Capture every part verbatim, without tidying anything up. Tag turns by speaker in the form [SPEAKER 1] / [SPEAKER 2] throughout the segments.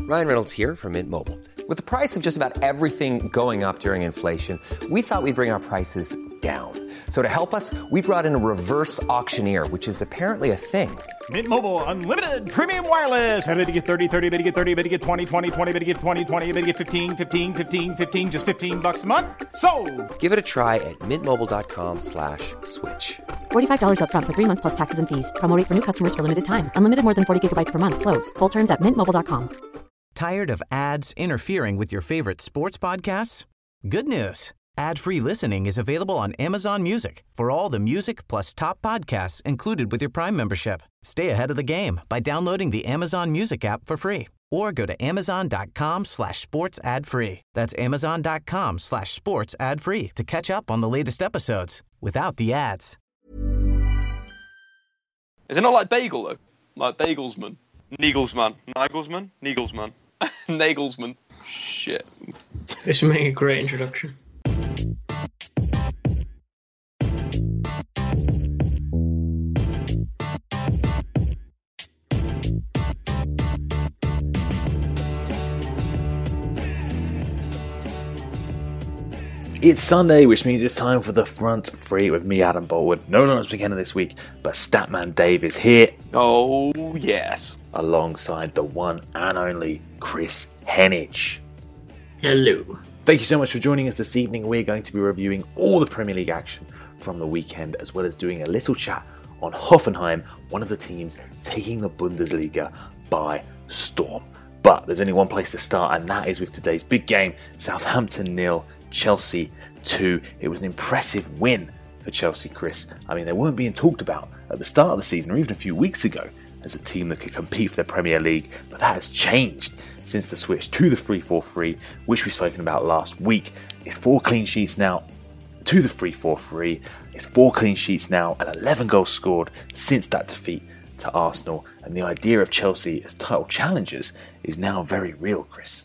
[SPEAKER 1] Ryan Reynolds here from Mint Mobile. With the price of just about everything going up during inflation, we thought we'd bring our prices down. So to help us, we brought in a reverse auctioneer, which is apparently a thing.
[SPEAKER 2] Mint Mobile Unlimited Premium Wireless. How to get thirty, thirty, how to get thirty, how to get twenty, twenty, twenty, how to get twenty, twenty, how to get fifteen, fifteen, fifteen, fifteen, just fifteen bucks a month? Sold!
[SPEAKER 1] Give it a try at mintmobile.com slash switch.
[SPEAKER 3] forty-five dollars up front for three months plus taxes and fees. Promo rate for new customers for limited time. Unlimited more than forty gigabytes per month. Slows full terms at mint mobile dot com.
[SPEAKER 4] Tired of ads interfering with your favorite sports podcasts? Good news. Ad-free listening is available on Amazon Music for all the music plus top podcasts included with your Prime membership. Stay ahead of the game by downloading the Amazon Music app for free or go to amazon.com slash sports ad free. That's amazon.com slash sports ad free to catch up on the latest episodes without the ads.
[SPEAKER 5] Is it not like bagel though? Like Bagelsman? Nagelsmann. Nagelsmann? Nagelsmann. Nagelsmann. Shit.
[SPEAKER 6] This would make a great introduction.
[SPEAKER 7] It's Sunday, which means it's time for the front three with me, Adam Boltwood. No Lawrence McKenna this week, but Statman Dave is here.
[SPEAKER 5] Oh, yes.
[SPEAKER 7] Alongside the one and only Chris Henich.
[SPEAKER 6] Hello.
[SPEAKER 7] Thank you so much for joining us this evening. We're going to be reviewing all the Premier League action from the weekend, as well as doing a little chat on Hoffenheim, one of the teams taking the Bundesliga by storm. But there's only one place to start, and that is with today's big game. Southampton nil, Chelsea two. It was an impressive win for Chelsea, Chris. I mean, they weren't being talked about at the start of the season or even a few weeks ago as a team that could compete for the Premier League, but that has changed since the switch to the three four three, which we've spoken about last week. It's four clean sheets now to the three four three. It's four clean sheets now and eleven goals scored since that defeat to Arsenal, and the idea of Chelsea as title challengers is now very real, Chris.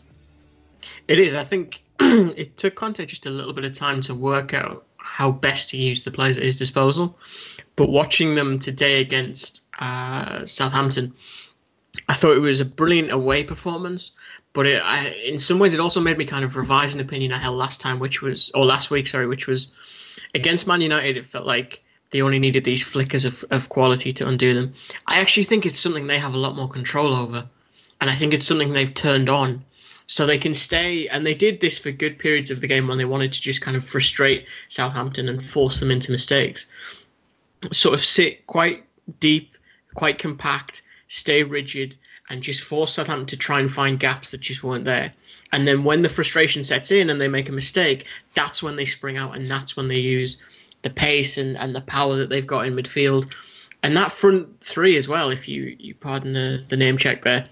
[SPEAKER 6] It is. I think it took Conte just a little bit of time to work out how best to use the players at his disposal. But watching them today against uh, Southampton, I thought it was a brilliant away performance. But it, I, in some ways, it also made me kind of revise an opinion I held last time, which was, or last week, sorry, which was against Man United. It felt like they only needed these flickers of, of quality to undo them. I actually think it's something they have a lot more control over. And I think it's something they've turned on. So they can stay, and they did this for good periods of the game when they wanted to just kind of frustrate Southampton and force them into mistakes. Sort of sit quite deep, quite compact, stay rigid, and just force Southampton to try and find gaps that just weren't there. And then when the frustration sets in and they make a mistake, that's when they spring out, and that's when they use the pace and, and the power that they've got in midfield. And that front three as well, if you, you pardon the, the name check there,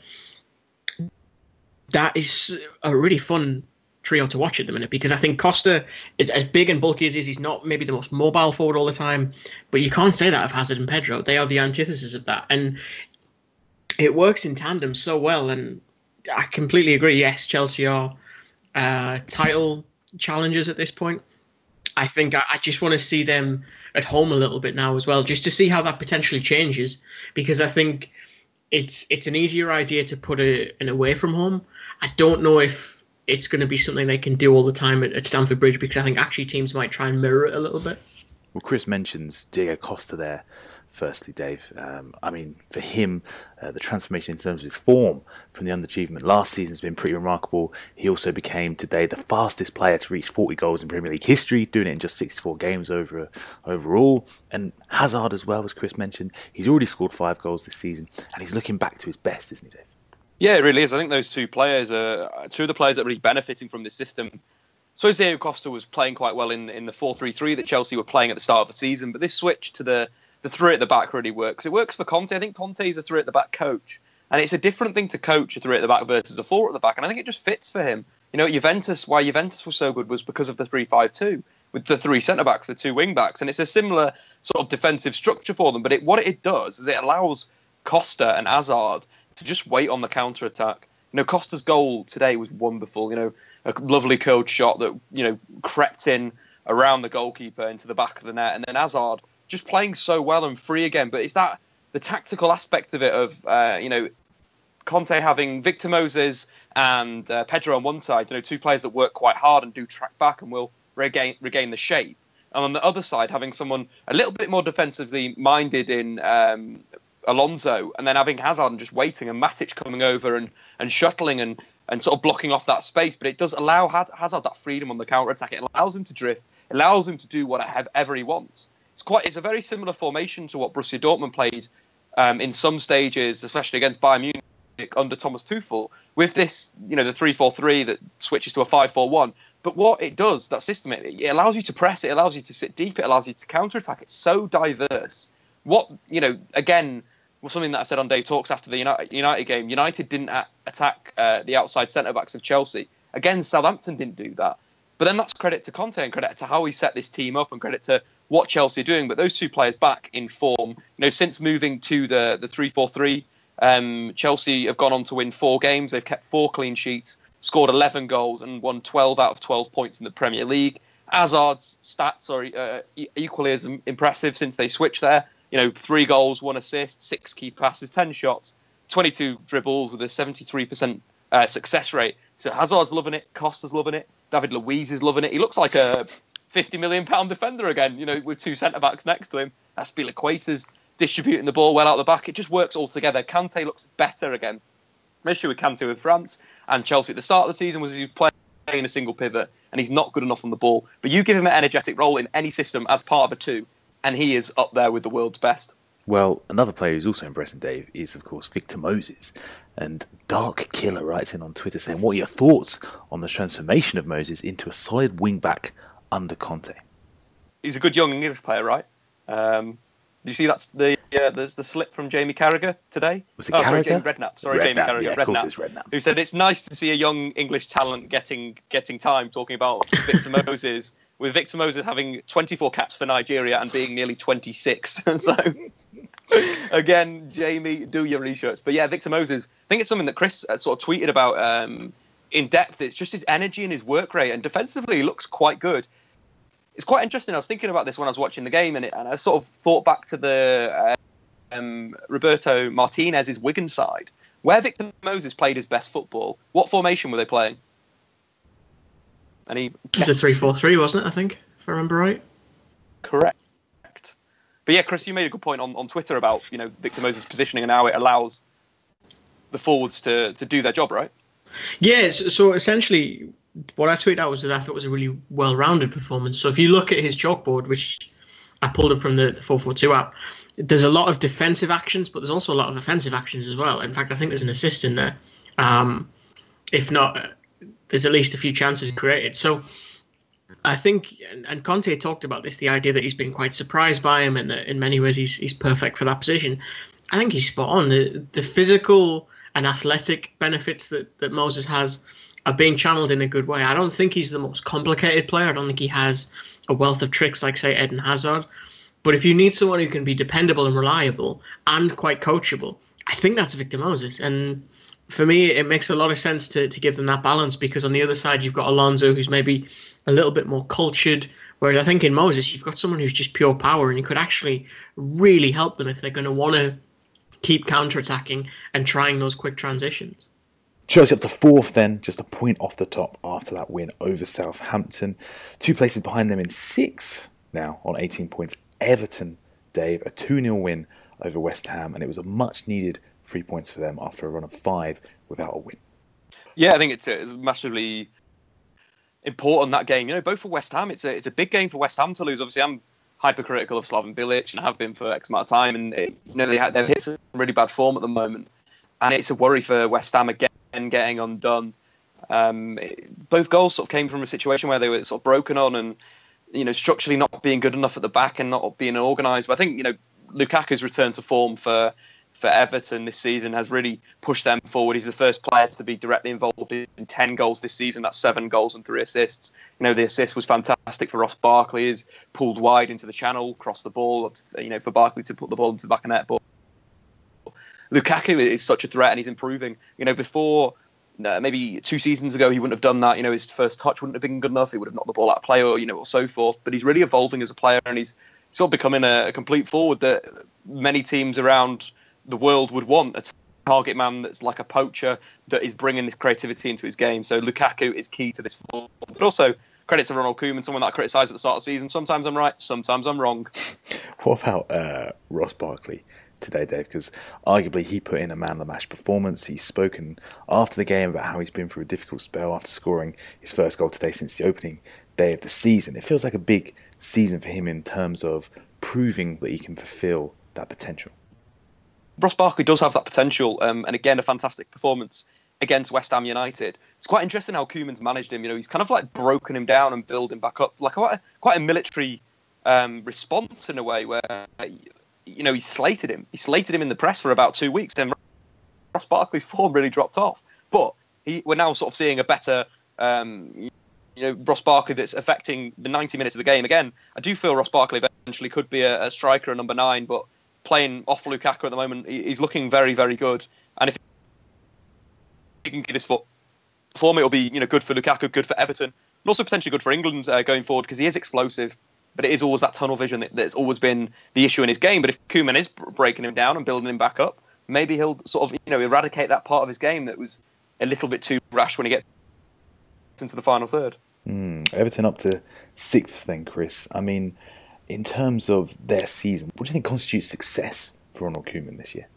[SPEAKER 6] that is a really fun trio to watch at the minute, because I think Costa is as big and bulky as he is. He's not maybe the most mobile forward all the time, but you can't say that of Hazard and Pedro. They are the antithesis of that. And it works in tandem so well. And I completely agree. Yes, Chelsea are uh, title challengers at this point. I think I, I just want to see them at home a little bit now as well, just to see how that potentially changes, because I think it's it's an easier idea to put a, an away from home. I don't know if it's going to be something they can do all the time at, at Stamford Bridge, because I think actually teams might try and mirror it a little bit.
[SPEAKER 7] Well, Chris mentions Diego Costa there. Firstly, Dave, um, I mean, for him, uh, the transformation in terms of his form from the underachievement last season has been pretty remarkable. He also became today the fastest player to reach forty goals in Premier League history, doing it in just sixty-four games over overall. And Hazard as well, as Chris mentioned, he's already scored five goals this season, and he's looking back to his best, isn't he, Dave?
[SPEAKER 5] Yeah, it really is. I think those two players are two of the players that are really benefiting from this system. I suppose Diego Costa was playing quite well in, in the four three three that Chelsea were playing at the start of the season, but this switch to the the three at the back really works. It works for Conte. I think Conte is a three at the back coach, and it's a different thing to coach a three at the back versus a four at the back, and I think it just fits for him. You know, Juventus, why Juventus was so good was because of the three five two, with the three centre-backs, the two wing-backs, and it's a similar sort of defensive structure for them, but it, what it does is it allows Costa and Hazard to just wait on the counter-attack. You know, Costa's goal today was wonderful, you know, a lovely curled shot that, you know, crept in around the goalkeeper into the back of the net, and then Hazard just playing so well and free again. But it's that the tactical aspect of it of uh, you know Conte having Victor Moses and uh, Pedro on one side, you know, two players that work quite hard and do track back and will regain regain the shape. And on the other side, having someone a little bit more defensively minded in um, Alonso, and then having Hazard just waiting and Matic coming over and, and shuttling and, and sort of blocking off that space. But it does allow Hazard that freedom on the counter-attack. It allows him to drift. It allows him to do whatever he wants. It's quite. It's a very similar formation to what Borussia Dortmund played um, in some stages, especially against Bayern Munich under Thomas Tuchel, with this, you know, the three four three that switches to a five four one. But what it does, that system, it, it allows you to press, it allows you to sit deep, it allows you to counter-attack. It's so diverse. What, you know, again, was something that I said on Dave Talks after the United, United game. United didn't a- attack uh, the outside centre-backs of Chelsea. Again, Southampton didn't do that. But then that's credit to Conte and credit to how he set this team up and credit to what Chelsea are doing. But those two players back in form, you know, since moving to the, the three four three, Um, Chelsea have gone on to win four games. They've kept four clean sheets, scored eleven goals, and won twelve out of twelve points in the Premier League. Hazard's stats are uh, equally as impressive since they switched there. You know, three goals, one assist, six key passes, ten shots, twenty-two dribbles with a seventy-three percent uh, success rate. So Hazard's loving it, Costa's loving it, David Luiz is loving it. He looks like a fifty million pound defender again, you know, with two centre-backs next to him. Azpilicueta's distributing the ball well out the back. It just works all together. Kante looks better again. My issue with Kante with France and Chelsea at the start of the season was he was playing a single pivot and he's not good enough on the ball. But you give him an energetic role in any system as part of a two and he is up there with the world's best.
[SPEAKER 7] Well, another player who's also impressing, Dave, is, of course, Victor Moses. And Dark Killer writes in on Twitter saying, what are your thoughts on the transformation of Moses into a solid wing-back under Conte?
[SPEAKER 5] He's a good young English player, right? Um, you see that's the uh, there's the slip from Jamie Carragher today?
[SPEAKER 7] Was it
[SPEAKER 5] oh,
[SPEAKER 7] Carragher?
[SPEAKER 5] Sorry, Jamie Redknapp. Sorry,
[SPEAKER 7] Redknapp,
[SPEAKER 5] Jamie Carragher.
[SPEAKER 7] yeah, of
[SPEAKER 5] Redknapp,
[SPEAKER 7] course it's Redknapp.
[SPEAKER 5] Who said it's nice to see a young English talent getting getting time, talking about Victor Moses, with Victor Moses having twenty-four caps for Nigeria and being nearly twenty-six. So, again, Jamie, do your research. But yeah, Victor Moses, I think it's something that Chris sort of tweeted about um, in depth. It's just his energy and his work rate, and defensively he looks quite good. It's quite interesting. I was thinking about this when I was watching the game, and, it, and I sort of thought back to the uh, um, Roberto Martinez's Wigan side, where Victor Moses played his best football. What formation were they playing? Any
[SPEAKER 6] it was a three four three, wasn't it, I think, if I remember right?
[SPEAKER 5] Correct. But yeah, Chris, you made a good point on, on Twitter about, you know, Victor Moses' positioning and how it allows the forwards to, to do their job, right?
[SPEAKER 6] Yes, so essentially what I tweeted out was that I thought it was a really well-rounded performance. So if you look at his chalkboard, which I pulled up from the four four two app, there's a lot of defensive actions, but there's also a lot of offensive actions as well. In fact, I think there's an assist in there. Um, if not, there's at least a few chances created. So I think, and Conte talked about this, the idea that he's been quite surprised by him and that in many ways he's he's perfect for that position. I think he's spot on. The, the physical and athletic benefits that, that Moses has are being channeled in a good way. I don't think he's the most complicated player. I don't think he has a wealth of tricks like, say, Eden Hazard. But if you need someone who can be dependable and reliable and quite coachable, I think that's Victor Moses. And for me, it makes a lot of sense to, to give them that balance, because on the other side, you've got Alonso, who's maybe a little bit more cultured. Whereas I think in Moses, you've got someone who's just pure power, and he could actually really help them if they're going to want to keep counter-attacking and trying those quick transitions.
[SPEAKER 7] Chelsea up to fourth then, just a point off the top after that win over Southampton. Two places behind them in sixth now on eighteen points. Everton, Dave, a two nil win over West Ham, and it was a much-needed three points for them after a run of five without a win.
[SPEAKER 5] Yeah, I think it's, it's massively important, that game. You know, both for West Ham, it's a it's a big game for West Ham to lose. Obviously, I'm hypercritical of Slaven Bilic and have been for X amount of time, and it, you know, they had, they've hit some really bad form at the moment, and it's a worry for West Ham again getting undone. Um, it, both goals sort of came from a situation where they were sort of broken on and, you know, structurally not being good enough at the back and not being organised. But I think, you know, Lukaku's return to form for for Everton this season has really pushed them forward. He's the first player to be directly involved in ten goals this season. That's seven goals and three assists. You know, the assist was fantastic for Ross Barkley. He's pulled wide into the channel, crossed the ball, you know, for Barkley to put the ball into the back of net. But Lukaku is such a threat, and he's improving. You know, before uh, maybe two seasons ago, he wouldn't have done that. You know, his first touch wouldn't have been good enough. He would have knocked the ball out of play, or, you know, or so forth. But he's really evolving as a player, and he's sort of becoming a, a complete forward that many teams around the world would want at target man that's like a poacher that is bringing this creativity into his game. So Lukaku is key to this form. But also, credit to Ronald Koeman, someone that I criticised at the start of the season. Sometimes I'm right, sometimes I'm wrong.
[SPEAKER 7] What about uh, Ross Barkley today, Dave? Because arguably he put in a man-of-the-match performance. He's spoken after the game about how he's been through a difficult spell after scoring his first goal today since the opening day of the season. It feels like a big season for him in terms of proving that he can fulfil that potential.
[SPEAKER 5] Ross Barkley does have that potential, um, and again, a fantastic performance against West Ham United. It's quite interesting how Koeman's managed him. You know, he's kind of like broken him down and built him back up, like quite a, quite a military um, response in a way, where you know he slated him. He slated him in the press for about two weeks, and Ross Barkley's form really dropped off. But he, we're now sort of seeing a better, um, you know, Ross Barkley that's affecting the ninety minutes of the game. Again, I do feel Ross Barkley eventually could be a, a striker, a number nine, but playing off Lukaku at the moment, he's looking very, very good. And if he can get this foot form, it'll be, you know, good for Lukaku, good for Everton, and also potentially good for England uh, going forward, because he is explosive. But it is always that tunnel vision that, that's always been the issue in his game. But if Koeman is breaking him down and building him back up, maybe he'll sort of, you know, eradicate that part of his game that was a little bit too rash when he gets into the final third.
[SPEAKER 7] Mm, Everton up to sixth then, Chris. I mean, in terms of their season, what do you think constitutes success for Ronald Koeman this year?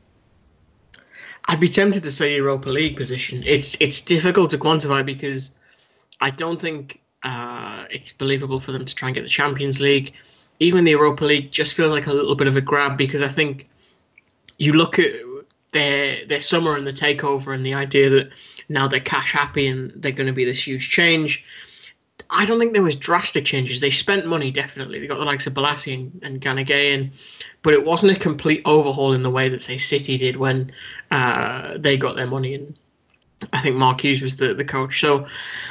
[SPEAKER 6] I'd be tempted to say Europa League position. It's it's difficult to quantify because I don't think uh, it's believable for them to try and get the Champions League. Even the Europa League just feels like a little bit of a grab, because I think you look at their their summer and the takeover and the idea that now they're cash happy and they're going to be this huge change. I don't think there was drastic changes. They spent money, definitely. They got the likes of Balassi and, and Ganagayan, but it wasn't a complete overhaul in the way that, say, City did when uh, they got their money. And I think Mark Hughes was the, the coach. So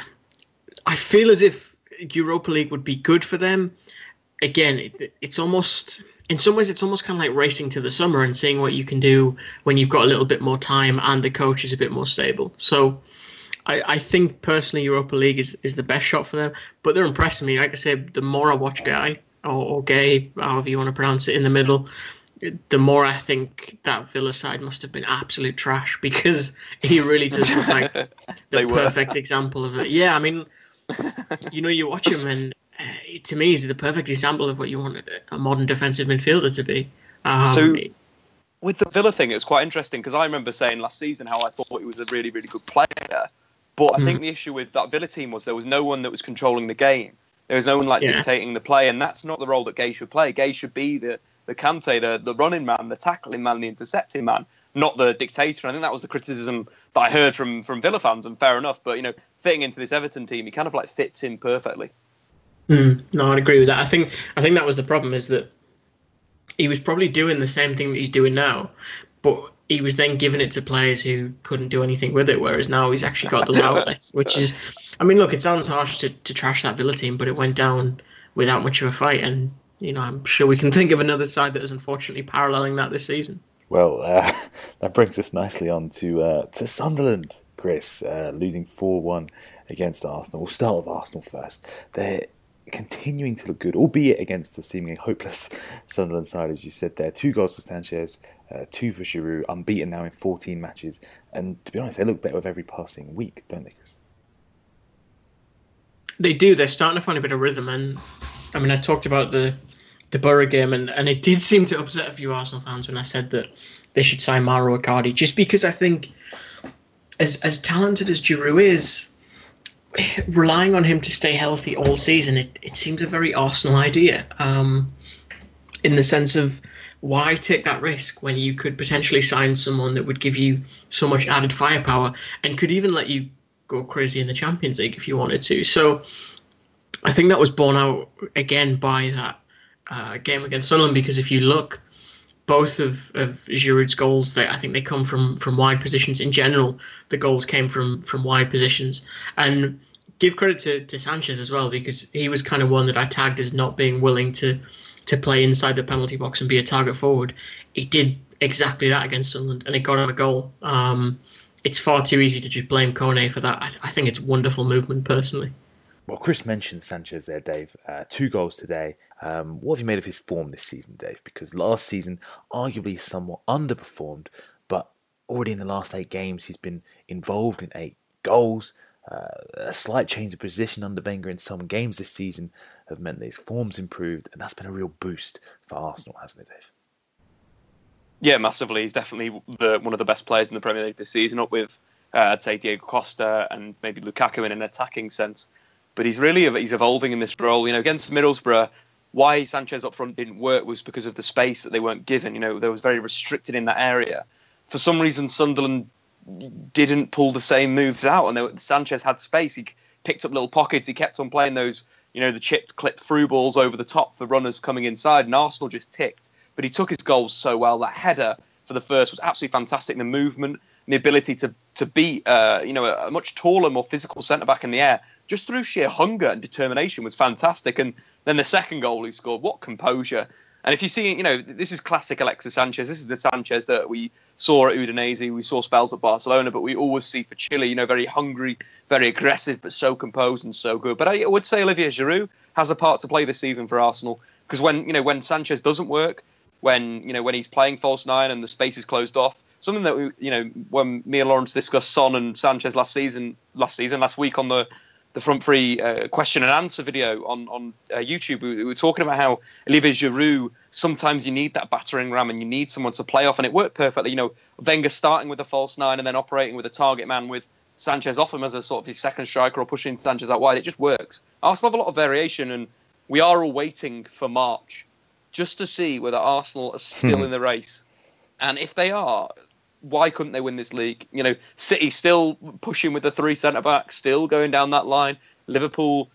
[SPEAKER 6] I feel as if Europa League would be good for them. Again, it, it's almost, in some ways, it's almost kind of like racing to the summer and seeing what you can do when you've got a little bit more time and the coach is a bit more stable. So I, I think personally Europa League is, is the best shot for them, but they're impressing me. Like I said, the more I watch Guy, or, or Gay, however you want to pronounce it, in the middle, the more I think that Villa side must have been absolute trash, because he really does look like the perfect example of it. Yeah, I mean, you know, you watch him and uh, to me he's the perfect example of what you want a modern defensive midfielder to be. Um,
[SPEAKER 5] so with the Villa thing, it was quite interesting, because I remember saying last season how I thought he was a really, really good player. But I mm. think the issue with that Villa team was there was no one that was controlling the game. There was no one like yeah. dictating the play, and that's not the role that Gay should play. Gay should be the, the Kante, the, the running man, the tackling man, the intercepting man, not the dictator. I think that was the criticism that I heard from, from Villa fans, and fair enough. But, you know, fitting into this Everton team, he kind of like fits in perfectly.
[SPEAKER 6] Mm, no, I'd agree with that. I think I think that was the problem, is that he was probably doing the same thing that he's doing now, but he was then giving it to players who couldn't do anything with it, whereas now he's actually got those outlets, which is, I mean, look, it sounds harsh to, to trash that Villa team, but it went down without much of a fight, and, you know, I'm sure we can think of another side that is unfortunately paralleling that this season.
[SPEAKER 7] Well, uh, that brings us nicely on to uh, to Sunderland, Chris, uh, losing four one against Arsenal. We'll start with Arsenal first. They're continuing to look good, albeit against a seemingly hopeless Sunderland side, as you said there. Two goals for Sanchez, uh, two for Giroud, unbeaten now in fourteen matches. And to be honest, they look better with every passing week, don't they, Chris?
[SPEAKER 6] They do. They're starting to find a bit of rhythm. And I mean, I talked about the the Borough game, and, and it did seem to upset a few Arsenal fans when I said that they should sign Mauro Icardi, just because I think as as talented as Giroud is, relying on him to stay healthy all season, it, it seems a very Arsenal idea, um, in the sense of, why take that risk when you could potentially sign someone that would give you so much added firepower and could even let you go crazy in the Champions League if you wanted to. So I think that was borne out again by that uh, game against Sunderland, because if you look, both of, of Giroud's goals, they, I think they come from, from wide positions. In general, the goals came from, from wide positions. And give credit to, to Sanchez as well, because he was kind of one that I tagged as not being willing to to play inside the penalty box and be a target forward. He did exactly that against Sunderland, and it got him a goal. Um, it's far too easy to just blame Kone for that. I, I think it's wonderful movement, personally.
[SPEAKER 7] Well, Chris mentioned Sanchez there, Dave. Uh, two goals today. Um, what have you made of his form this season, Dave? Because last season, arguably somewhat underperformed, but already in the last eight games, he's been involved in eight goals. Uh, a slight change of position under Wenger in some games this season have meant that his form's improved, and that's been a real boost for Arsenal, hasn't it, Dave?
[SPEAKER 5] Yeah, massively. He's definitely the, one of the best players in the Premier League this season, up with, uh, I'd say, Diego Costa and maybe Lukaku in an attacking sense. But he's really he's evolving in this role. You know, against Middlesbrough, why Sanchez up front didn't work was because of the space that they weren't given. You know, they was very restricted in that area. For some reason, Sunderland didn't pull the same moves out, and they, Sanchez had space. He picked up little pockets. He kept on playing those, you know, the chipped, clipped through balls over the top for runners coming inside, and Arsenal just ticked. But he took his goals so well. That header for the first was absolutely fantastic. The movement and the ability to to beat, uh, you know, a, a much taller, more physical centre back in the air, just through sheer hunger and determination, was fantastic. And then the second goal he scored, what composure! And if you see, you know, this is classic Alexis Sanchez. This is the Sanchez that we saw at Udinese, we saw spells at Barcelona, but we always see for Chile, you know, very hungry, very aggressive, but so composed and so good. But I would say Olivier Giroud has a part to play this season for Arsenal, because when, you know, when Sanchez doesn't work, when, you know, when he's playing false nine and the space is closed off, something that we, you know, when me and Lawrence discussed Son and Sanchez last season, last season, last week on the the front free uh, question and answer video on on uh, YouTube, we, we were talking about how Olivier Giroud, sometimes you need that battering ram and you need someone to play off, and it worked perfectly. You know, Wenger starting with a false nine and then operating with a target man with Sanchez off him as a sort of his second striker or pushing Sanchez out wide. It just works. Arsenal have a lot of variation, and we are all waiting for March just to see whether Arsenal are still in the race. And if they are, why couldn't they win this league? You know, City still pushing with the three centre-backs, still going down that line. Liverpool,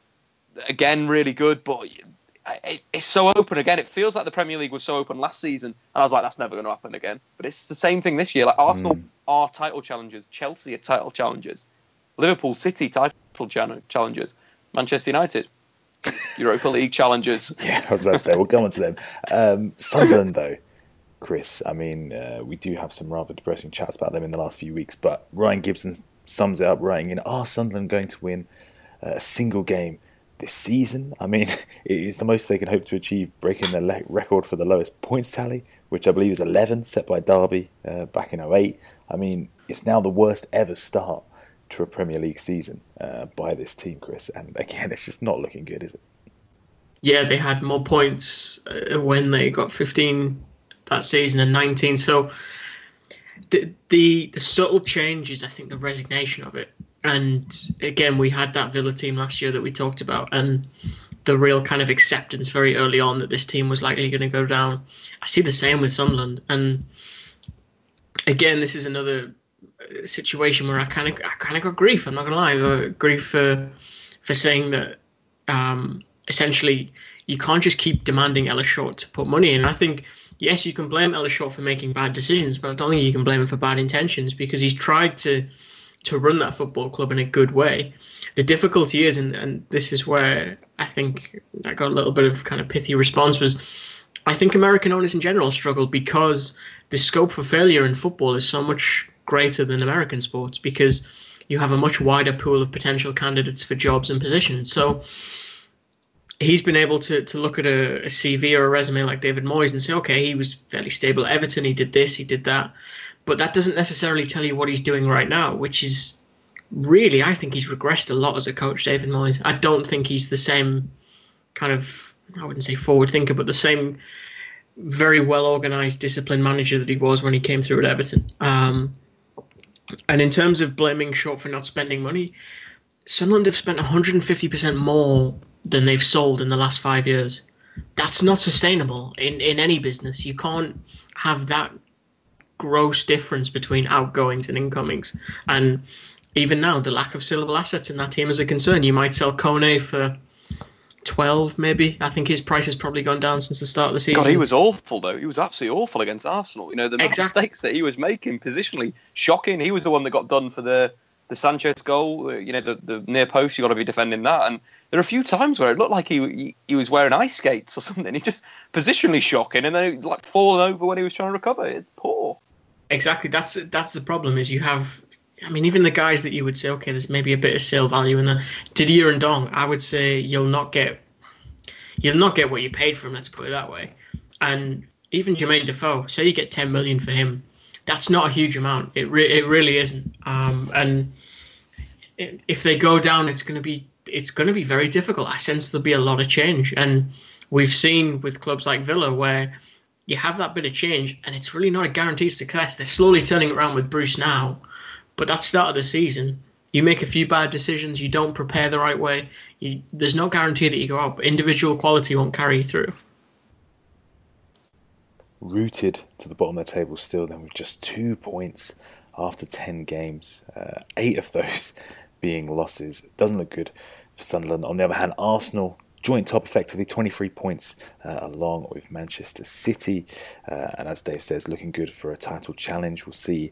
[SPEAKER 5] again, really good, but it, it's so open again. It feels like the Premier League was so open last season, and I was like, that's never going to happen again. But it's the same thing this year. Like, Arsenal mm. are title challengers. Chelsea are title challengers. Liverpool, City, title challengers. Manchester United, Europa League challengers.
[SPEAKER 7] Yeah, I was about to say, we'll come on to them. Um, Sunderland, though. Chris, I mean, uh, we do have some rather depressing chats about them in the last few weeks, but Ryan Gibson sums it up writing in, are Sunderland going to win uh, a single game this season? I mean, it is the most they can hope to achieve, breaking their le- record for the lowest points tally, which I believe is eleven, set by Derby uh, back in oh eight. I mean, it's now the worst ever start to a Premier League season uh, by this team, Chris, and again, it's just not looking good, is it?
[SPEAKER 6] Yeah, they had more points uh, when they got fifteen that season and nineteen. So the, the the subtle change is, I think, the resignation of it. And again, we had that Villa team last year that we talked about, and the real kind of acceptance very early on that this team was likely going to go down. I see the same with Sunderland. And again, this is another situation where I kind of I kind of got grief. I'm not gonna lie, I got grief for for saying that um, essentially you can't just keep demanding Ellis Short to put money in. And I think, yes, you can blame Ellis Short for making bad decisions, but I don't think you can blame him for bad intentions, because he's tried to to run that football club in a good way. The difficulty is, and, and this is where I think I got a little bit of kind of pithy response, was I think American owners in general struggle because the scope for failure in football is so much greater than American sports, because you have a much wider pool of potential candidates for jobs and positions. So he's been able to to look at a, a C V or a resume like David Moyes and say, okay, he was fairly stable at Everton, he did this, he did that. But that doesn't necessarily tell you what he's doing right now, which is really, I think he's regressed a lot as a coach, David Moyes. I don't think he's the same kind of, I wouldn't say forward thinker, but the same very well-organised, disciplined manager that he was when he came through at Everton. Um, and in terms of blaming Short for not spending money, Sunderland have spent one hundred fifty percent more than they've sold in the last five years. That's not sustainable in, in any business. You can't have that gross difference between outgoings and incomings. And even now, the lack of saleable assets in that team is a concern. You might sell Kone for twelve, maybe. I think his price has probably gone down since the start of the season.
[SPEAKER 5] God, he was awful, though. He was absolutely awful against Arsenal. You know, the exactly. mistakes that he was making positionally, shocking. He was the one that got done for the, the Sanchez goal. You know, the, the near post, you got to be defending that. And there are a few times where it looked like he, he he was wearing ice skates or something. He just positionally shocking, and then like falling over when he was trying to recover. It's poor.
[SPEAKER 6] Exactly. That's that's the problem. Is you have, I mean, even the guys that you would say, okay, there's maybe a bit of sale value in there. Didier and Dong, I would say you'll not get you'll not get what you paid for him. Let's put it that way. And even Jermaine Defoe, say you get ten million for him, that's not a huge amount. It re- it really isn't. Um, and it, if they go down, it's going to be it's going to be very difficult. I sense there'll be a lot of change, and we've seen with clubs like Villa where you have that bit of change, and it's really not a guaranteed success. They're slowly turning it around with Bruce now, but that start of the season, you make a few bad decisions, you don't prepare the right way. You, there's no guarantee that you go out, but individual quality won't carry you through.
[SPEAKER 7] Rooted to the bottom of the table still, then with just two points after ten games, uh, eight of those being losses. Doesn't look good for Sunderland. On the other hand, Arsenal joint top effectively, twenty-three points uh, along with Manchester City. Uh, and as Dave says, looking good for a title challenge. We'll see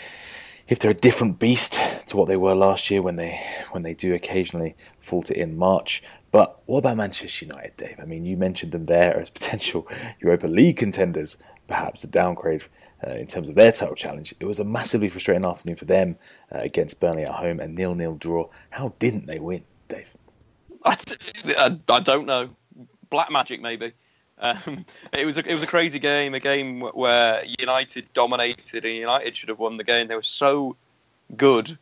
[SPEAKER 7] if they're a different beast to what they were last year when they when they do occasionally falter in March. But what about Manchester United, Dave? I mean, you mentioned them there as potential Europa League contenders, perhaps a downgrade uh, in terms of their title challenge. It was a massively frustrating afternoon for them uh, against Burnley at home, a nil-nil draw. How didn't they win, Dave?
[SPEAKER 5] I, I, I don't know. Black magic, maybe. Um, it was a, it was a crazy game, a game where United dominated, and United should have won the game. They were so good,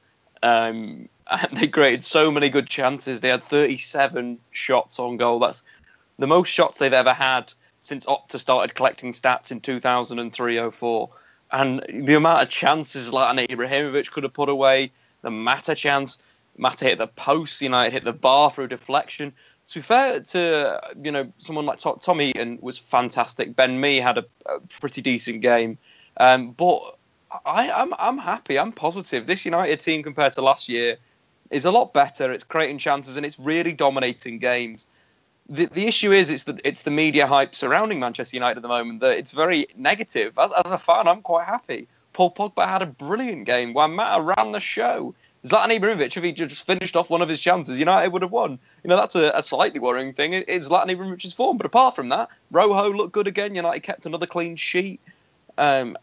[SPEAKER 5] um, and they created so many good chances. They had thirty-seven shots on goal. That's the most shots they've ever had since Opta started collecting stats in two thousand three oh four. And the amount of chances Zlatan Ibrahimovic could have put away, the Mata chance, Mata hit the post, United hit the bar through deflection. To be fair to, you know, someone like Tom Heaton was fantastic. Ben Mee had a, a pretty decent game. Um, but I, I'm I'm happy. I'm positive. This United team compared to last year is a lot better. It's creating chances and it's really dominating games. The the issue is it's the it's the media hype surrounding Manchester United at the moment that it's very negative. As, as a fan, I'm quite happy. Paul Pogba had a brilliant game. Juan Mata ran the show. Zlatan Ibrahimovic, if he just finished off one of his chances, United would have won. You know, that's a, a slightly worrying thing. It, it's Zlatan Ibrahimovic's form. But apart from that, Rojo looked good again. United kept another clean sheet. Um,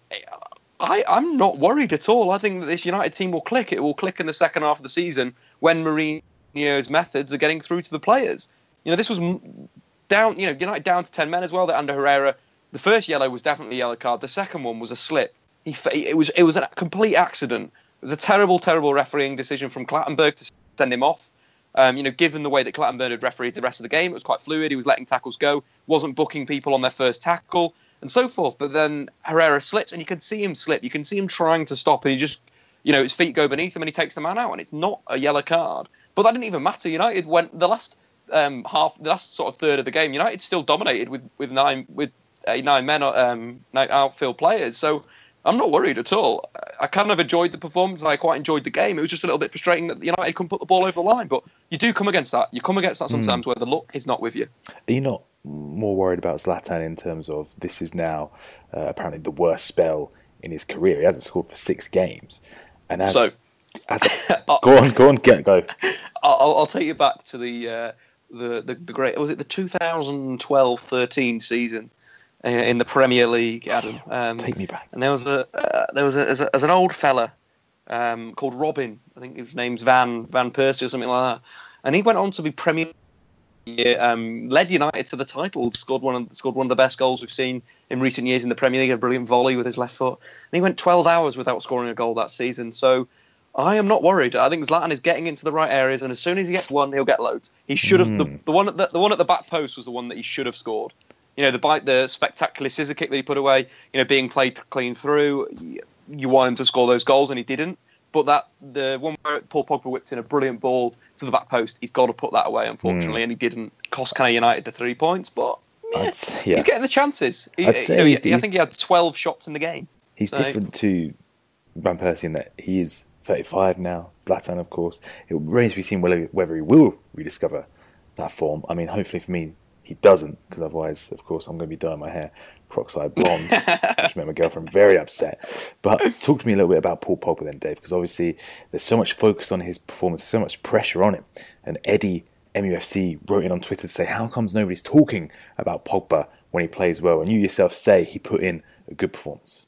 [SPEAKER 5] I, I'm not worried at all. I think that this United team will click. It will click in the second half of the season when Mourinho's methods are getting through to the players. You know, this was down, you know, United down to ten men as well. That under Herrera, the first yellow was definitely a yellow card. The second one was a slip. He, it was it was a complete accident. It was a terrible, terrible refereeing decision from Clattenburg to send him off. Um, you know, given the way that Clattenburg had refereed the rest of the game, it was quite fluid. He was letting tackles go, wasn't booking people on their first tackle, and so forth. But then Herrera slips, and you can see him slip. You can see him trying to stop, and he just, you know, his feet go beneath him, and he takes the man out, and it's not a yellow card. But that didn't even matter. United went the last um, half, the last sort of third of the game. United still dominated with with nine with uh, nine men, um, nine outfield players. So I'm not worried at all. I kind of enjoyed the performance and I quite enjoyed the game. It was just a little bit frustrating that United couldn't put the ball over the line. But you do come against that. You come against that sometimes mm. where the luck is not with you.
[SPEAKER 7] Are you not more worried about Zlatan in terms of this is now uh, apparently the worst spell in his career? He hasn't scored for six games. And as,
[SPEAKER 5] so,
[SPEAKER 7] as a, go on, go on, get go.
[SPEAKER 5] I'll, I'll take you back to the, uh, the, the, the great, was it the twenty twelve thirteen season? In the Premier League, Adam. Um,
[SPEAKER 7] Take me back.
[SPEAKER 5] And there was a uh, there was a, as, a, as an old fella um, called Robin. I think his name's Van Van Persie or something like that. And he went on to be Premier League, um, led United to the title, scored one of scored one of the best goals we've seen in recent years in the Premier League, a brilliant volley with his left foot. And he went twelve hours without scoring a goal that season. So I am not worried. I think Zlatan is getting into the right areas, and as soon as he gets one, he'll get loads. He should have mm. the, the one at the, the one at the back post was the one that he should have scored. You know, the bite, the spectacular scissor kick that he put away, you know, being played clean through, you want him to score those goals, and he didn't. But that the one where Paul Pogba whipped in a brilliant ball to the back post, he's got to put that away, unfortunately, mm. and he didn't. Cost Canada United the three points, but yeah, yeah. he's getting the chances. He, I'd say you know, he's, he, I think he had twelve shots in the game.
[SPEAKER 7] He's
[SPEAKER 5] so.
[SPEAKER 7] different to Van Persie in that he is thirty-five now. Zlatan, of course. It remains to be seen whether, whether he will rediscover that form. I mean, hopefully for me, he doesn't, because otherwise, of course, I'm going to be dyeing my hair peroxide blonde, which made my girlfriend very upset. But talk to me a little bit about Paul Pogba then, Dave, because obviously there's so much focus on his performance, so much pressure on him. And Eddie, M U F C, wrote in on Twitter to say, how comes nobody's talking about Pogba when he plays well? And you yourself say he put in a good performance.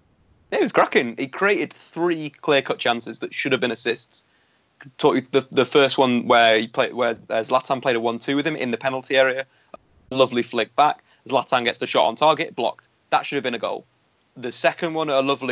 [SPEAKER 5] It was cracking. He created three clear-cut chances that should have been assists. The, the first one where he played, where Zlatan played a one two with him in the penalty area. Lovely flick back. Zlatan gets the shot on target, blocked. That should have been a goal. The second one, a lovely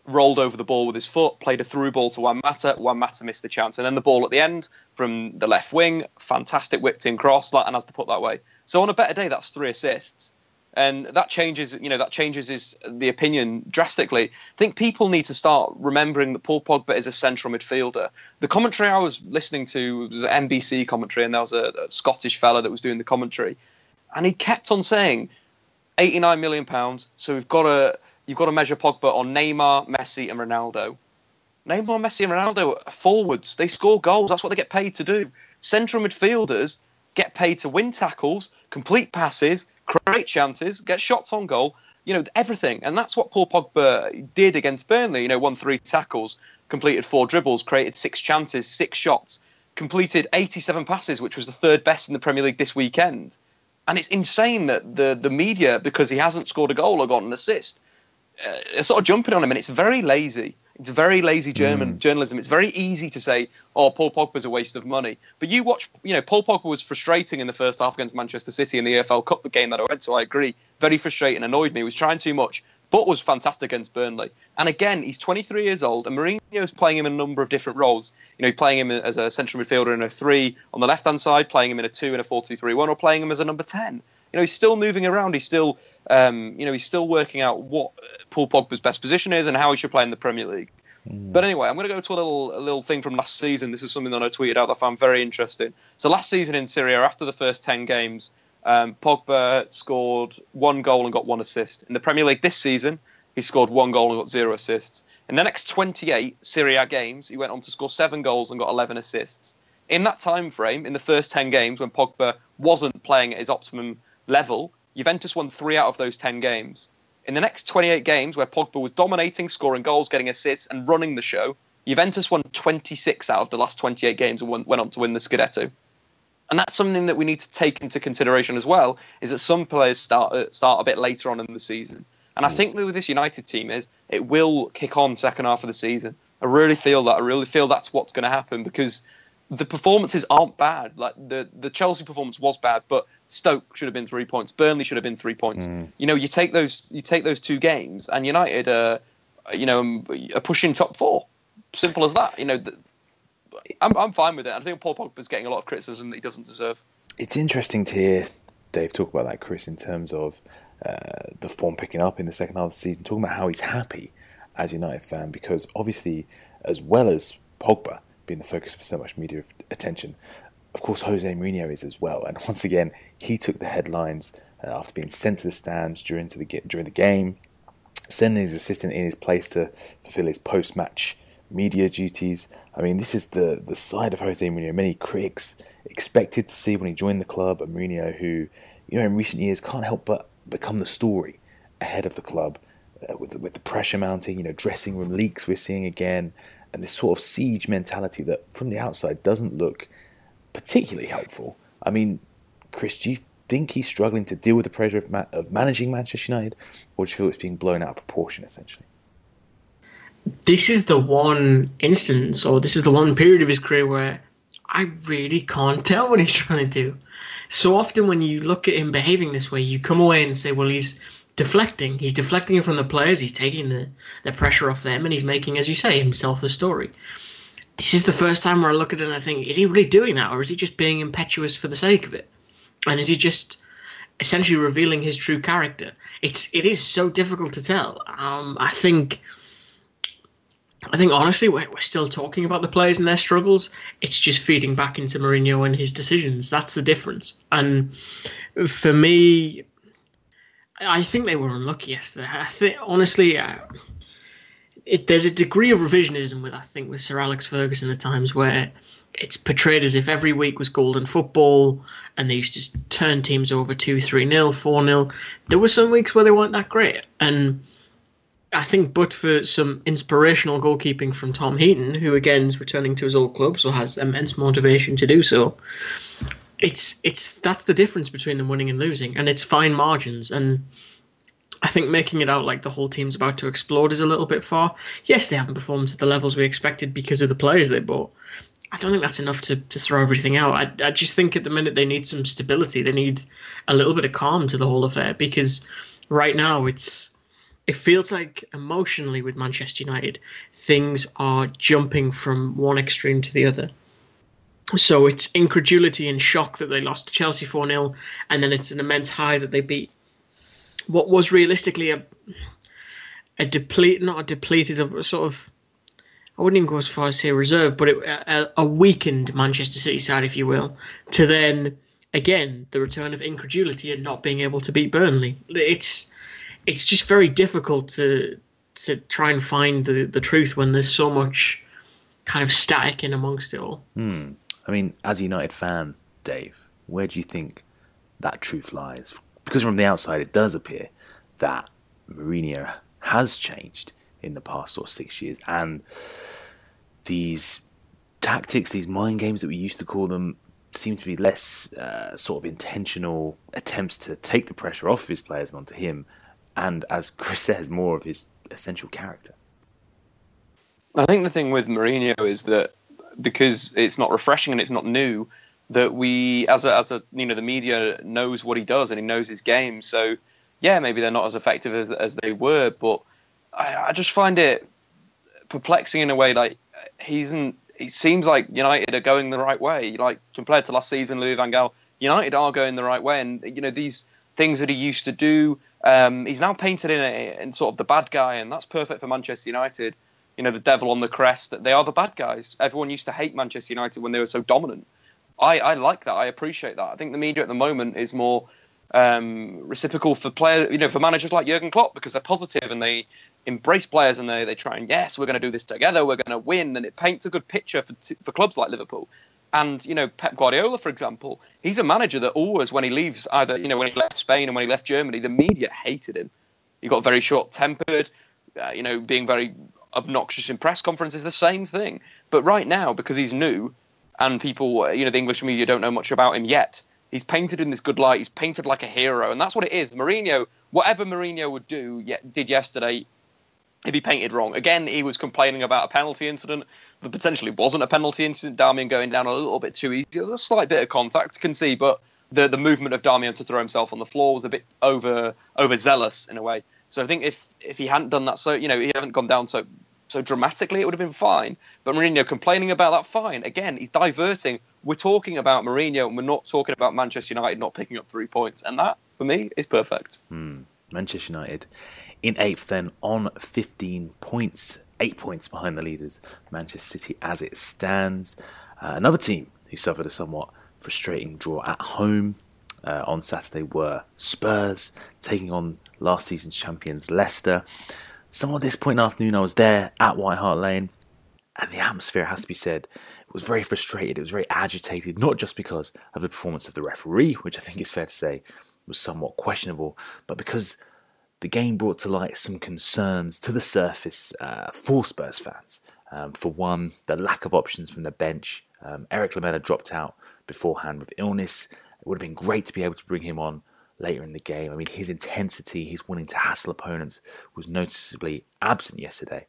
[SPEAKER 5] rolled over the ball with his foot, played a through ball to Juan Mata. Juan Mata missed the chance. And then the ball at the end from the left wing, fantastic whipped in cross, and has to put that way. So on a better day, that's three assists. And that changes, you know, that changes his, the opinion drastically. I think people need to start remembering that Paul Pogba is a central midfielder. The commentary I was listening to was an N B C commentary, and there was a, a Scottish fella that was doing the commentary, and he kept on saying eighty-nine million pounds. So we've got to, you've got to measure Pogba on Neymar, Messi, and Ronaldo. Neymar, Messi, and Ronaldo are forwards. They score goals. That's what they get paid to do. Central midfielders get paid to win tackles, complete passes, create chances, get shots on goal, you know, everything. And that's what Paul Pogba did against Burnley. You know, won three tackles, completed four dribbles, created six chances, six shots, completed eighty-seven passes, which was the third best in the Premier League this weekend. And it's insane that the, the media, because he hasn't scored a goal or got an assist, uh, are sort of jumping on him. And it's very lazy. It's very lazy German mm. journalism. It's very easy to say, oh, Paul Pogba's a waste of money. But you watch, you know, Paul Pogba was frustrating in the first half against Manchester City in the E F L Cup, the game that I went to, I agree. Very frustrating, annoyed me. He was trying too much, but was fantastic against Burnley. And again, he's twenty-three years old, and Mourinho's playing him in a number of different roles. You know, playing him as a central midfielder in a three on the left-hand side, playing him in a two in a four two three one, or playing him as a number ten. You know, he's still moving around. He's still, um, you know, he's still working out what Paul Pogba's best position is and how he should play in the Premier League. Mm. But anyway, I'm going to go to a little a little thing from last season. This is something that I tweeted out that I found very interesting. So last season in Serie A, after the first ten games, um, Pogba scored one goal and got one assist. In the Premier League this season, he scored one goal and got zero assists. In the next twenty-eight Serie A games, he went on to score seven goals and got eleven assists. In that time frame, in the first ten games, when Pogba wasn't playing at his optimum level, Juventus won three out of those ten games. In the next twenty-eight games, where Pogba was dominating, scoring goals, getting assists, and running the show, Juventus won twenty-six out of the last twenty-eight games and won, went on to win the Scudetto. And that's something that we need to take into consideration as well, is that some players start uh, start a bit later on in the season. And I think with this United team is, it will kick on second half of the season. I really feel that. I really feel that's what's going to happen, because the performances aren't bad. Like the, the Chelsea performance was bad, but Stoke should have been three points. Burnley should have been three points. Mm. You know, you take those you take those two games, and United, uh, you know, are pushing top four. Simple as that. You know, the, I'm I'm fine with it. I think Paul Pogba's getting a lot of criticism that he doesn't deserve.
[SPEAKER 7] It's interesting to hear Dave talk about that, Chris, in terms of uh, the form picking up in the second half of the season. Talking about how he's happy as a United fan, because obviously, as well as Pogba being the focus of so much media attention, of course Jose Mourinho is as well. And once again, he took the headlines uh, after being sent to the stands during to the during the game, sending his assistant in his place to fulfill his post-match media duties. I mean, this is the the side of Jose Mourinho many critics expected to see when he joined the club. A Mourinho who, you know, in recent years can't help but become the story ahead of the club, uh, with the, with the pressure mounting, you know, dressing room leaks we're seeing again, and this sort of siege mentality that from the outside doesn't look particularly helpful. I mean, Chris, do you think he's struggling to deal with the pressure of, ma- of managing Manchester United, or do you feel it's being blown out of proportion, essentially?
[SPEAKER 6] This is the one instance, or this is the one period of his career where I really can't tell what he's trying to do. So often when you look at him behaving this way, you come away and say, well, he's deflecting. He's deflecting it from the players. He's taking the, the pressure off them, and he's making, as you say, himself the story. This is the first time where I look at it and I think, is he really doing that, or is he just being impetuous for the sake of it? And is he just essentially revealing his true character? It's it is so difficult to tell. Um, I think, I think honestly, we're, we're still talking about the players and their struggles. It's just feeding back into Mourinho and his decisions. That's the difference. And for me, I think they were unlucky yesterday. I think, honestly, uh, it, there's a degree of revisionism with, I think, with Sir Alex Ferguson at times, where it's portrayed as if every week was golden football and they used to turn teams over two, three nil, four nil. There were some weeks where they weren't that great. And I think but for some inspirational goalkeeping from Tom Heaton, who again is returning to his old club, so has immense motivation to do so, It's it's that's the difference between them winning and losing, and it's fine margins. And I think making it out like the whole team's about to explode is a little bit far. Yes, they haven't performed to the levels we expected because of the players they bought. I don't think that's enough to, to throw everything out. I, I just think at the minute they need some stability. They need a little bit of calm to the whole affair, because right now it's it feels like emotionally with Manchester United, things are jumping from one extreme to the other. So it's incredulity and shock that they lost to Chelsea four nil, and then it's an immense high that they beat what was realistically a a deplete, not a depleted, a sort of, I wouldn't even go as far as say reserve, but it, a, a weakened Manchester City side, if you will, to then, again, the return of incredulity and not being able to beat Burnley. It's it's just very difficult to to try and find the, the truth when there's so much kind of static in amongst it all.
[SPEAKER 7] Hmm. I mean, as a United fan, Dave, where do you think that truth lies? Because from the outside, it does appear that Mourinho has changed in the past sort of six years, and these tactics, these mind games that we used to call them, seem to be less uh, sort of intentional attempts to take the pressure off of his players and onto him, and as Chris says, more of his essential character.
[SPEAKER 5] I think the thing with Mourinho is that because it's not refreshing and it's not new, that we, as a, as a, you know, the media knows what he does and he knows his game. So, yeah, maybe they're not as effective as as they were, but I, I just find it perplexing in a way. Like he's, in, it seems like United are going the right way. Like compared to last season, Louis van Gaal, United are going the right way, and you know these things that he used to do, um, he's now painted in a, in sort of the bad guy, and that's perfect for Manchester United. You know, the devil on the crest, that they are the bad guys. Everyone used to hate Manchester United when they were so dominant. I, I like that. I appreciate that. I think the media at the moment is more um, reciprocal for players, you know, for managers like Jurgen Klopp, because they're positive and they embrace players and they, they try and, yes, we're going to do this together, we're going to win. And it paints a good picture for, for clubs like Liverpool. And, you know, Pep Guardiola, for example, he's a manager that always, when he leaves, either, you know, when he left Spain and when he left Germany, the media hated him. He got very short-tempered, uh, you know, being very obnoxious in press conferences, the same thing. But right now, because he's new and people, you know, the English media don't know much about him yet, he's painted in this good light. He's painted like a hero. And that's what it is. Mourinho, whatever Mourinho would do, did yesterday, he'd be painted wrong. Again, he was complaining about a penalty incident that potentially wasn't a penalty incident. Darmian going down a little bit too easy. There was a slight bit of contact, can see, but the, the movement of Darmian to throw himself on the floor was a bit over overzealous in a way. So I think if, if he hadn't done that, so you know, he hadn't gone down so so dramatically, it would have been fine. But Mourinho complaining about that, fine. Again, he's diverting. We're talking about Mourinho, and we're not talking about Manchester United not picking up three points. And that, for me, is perfect.
[SPEAKER 7] Hmm. Manchester United in eighth, then on fifteen points, eight points behind the leaders, Manchester City, as it stands. Uh, another team who suffered a somewhat frustrating draw at home uh, on Saturday were Spurs, taking on last season's champions Leicester. Somewhat disappointing afternoon. I was there at White Hart Lane, and the atmosphere, has to be said, it was very frustrated. It was very agitated, not just because of the performance of the referee, which I think is fair to say was somewhat questionable, but because the game brought to light some concerns to the surface uh, for Spurs fans. Um, for one, the lack of options from the bench. Um, Eric Lamela dropped out beforehand with illness. It would have been great to be able to bring him on later in the game. I mean, his intensity, his wanting to hassle opponents was noticeably absent yesterday.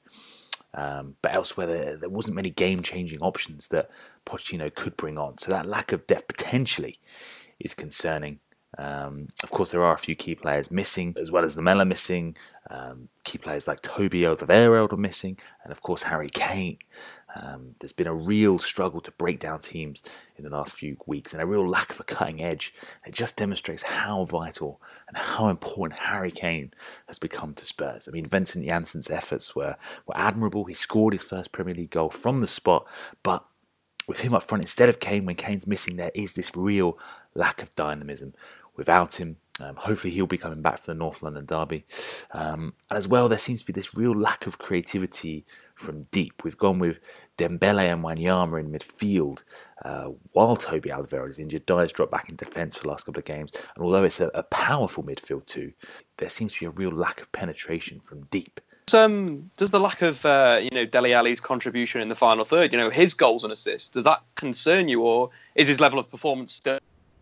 [SPEAKER 7] Um, but elsewhere, there, there wasn't many game-changing options that Pochettino could bring on. So that lack of depth potentially is concerning. Um, of course, there are a few key players missing, as well as Lamela missing. Um, key players like Toby Alderweireld are missing, and of course Harry Kane. Um, there's been a real struggle to break down teams in the last few weeks, and a real lack of a cutting edge. It just demonstrates how vital and how important Harry Kane has become to Spurs. I mean, Vincent Janssen's efforts were, were admirable. He scored his first Premier League goal from the spot, but with him up front instead of Kane, when Kane's missing, there is this real lack of dynamism. Without him, um, hopefully he'll be coming back for the North London derby. Um, and as well, there seems to be this real lack of creativity from deep. We've gone with Dembele and Wanyama in midfield, uh, while Toby Alderweireld is injured. Dyer's dropped back in defence for the last couple of games. And although it's a, a powerful midfield too, there seems to be a real lack of penetration from deep.
[SPEAKER 5] Um, does the lack of uh, you know Dele Alli's contribution in the final third, you know his goals and assists, does that concern you, or is his level of performance still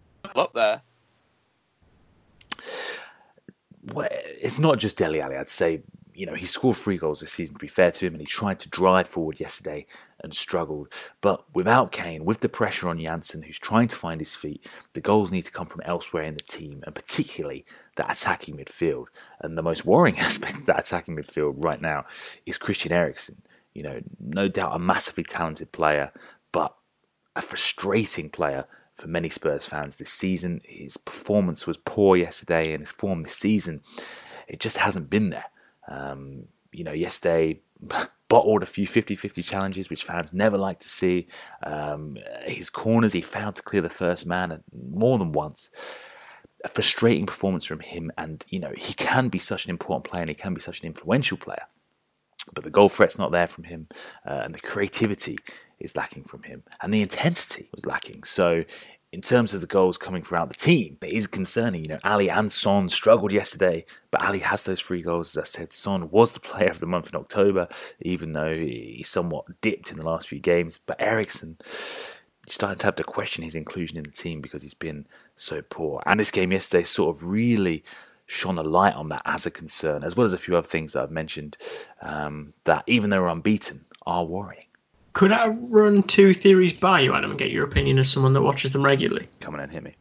[SPEAKER 5] up there?
[SPEAKER 7] Well, it's not just Dele Alli. I'd say, you know, he scored three goals this season, to be fair to him, and he tried to drive forward yesterday and struggled. But without Kane, with the pressure on Janssen, who's trying to find his feet, the goals need to come from elsewhere in the team, and particularly that attacking midfield. And the most worrying aspect of that attacking midfield right now is Christian Eriksen. You know, no doubt a massively talented player, but a frustrating player for many Spurs fans this season. His performance was poor yesterday, and his form this season, it just hasn't been there. Um, you know, yesterday bottled a few fifty-fifty challenges, which fans never like to see. Um, his corners, he failed to clear the first man more than once. A frustrating performance from him, and, you know, he can be such an important player and he can be such an influential player. But the goal threat's not there from him, uh, and the creativity is lacking from him, and the intensity was lacking. So in terms of the goals coming throughout the team, it is concerning. You know, Ali and Son struggled yesterday, but Ali has those three goals. As I said, Son was the player of the month in October, even though he somewhat dipped in the last few games. But Eriksen, starting to have to question his inclusion in the team because he's been so poor. And this game yesterday sort of really shone a light on that as a concern, as well as a few other things that I've mentioned, um, that even though we're unbeaten, are worrying.
[SPEAKER 6] Could I run two theories by you, Adam, and get your opinion as someone that watches them regularly?
[SPEAKER 7] Come on and hit me.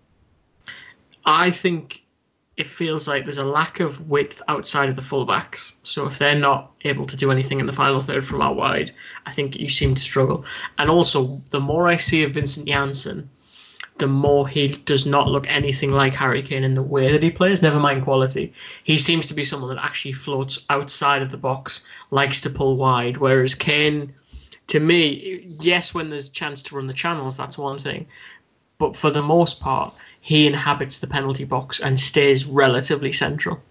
[SPEAKER 6] I think it feels like there's a lack of width outside of the fullbacks. So if they're not able to do anything in the final third from out wide, I think you seem to struggle. And also, the more I see of Vincent Janssen, the more he does not look anything like Harry Kane in the way that he plays, never mind quality. He seems to be someone that actually floats outside of the box, likes to pull wide, whereas Kane, to me, yes, when there's a chance to run the channels, that's one thing. But for the most part, he inhabits the penalty box and stays relatively central.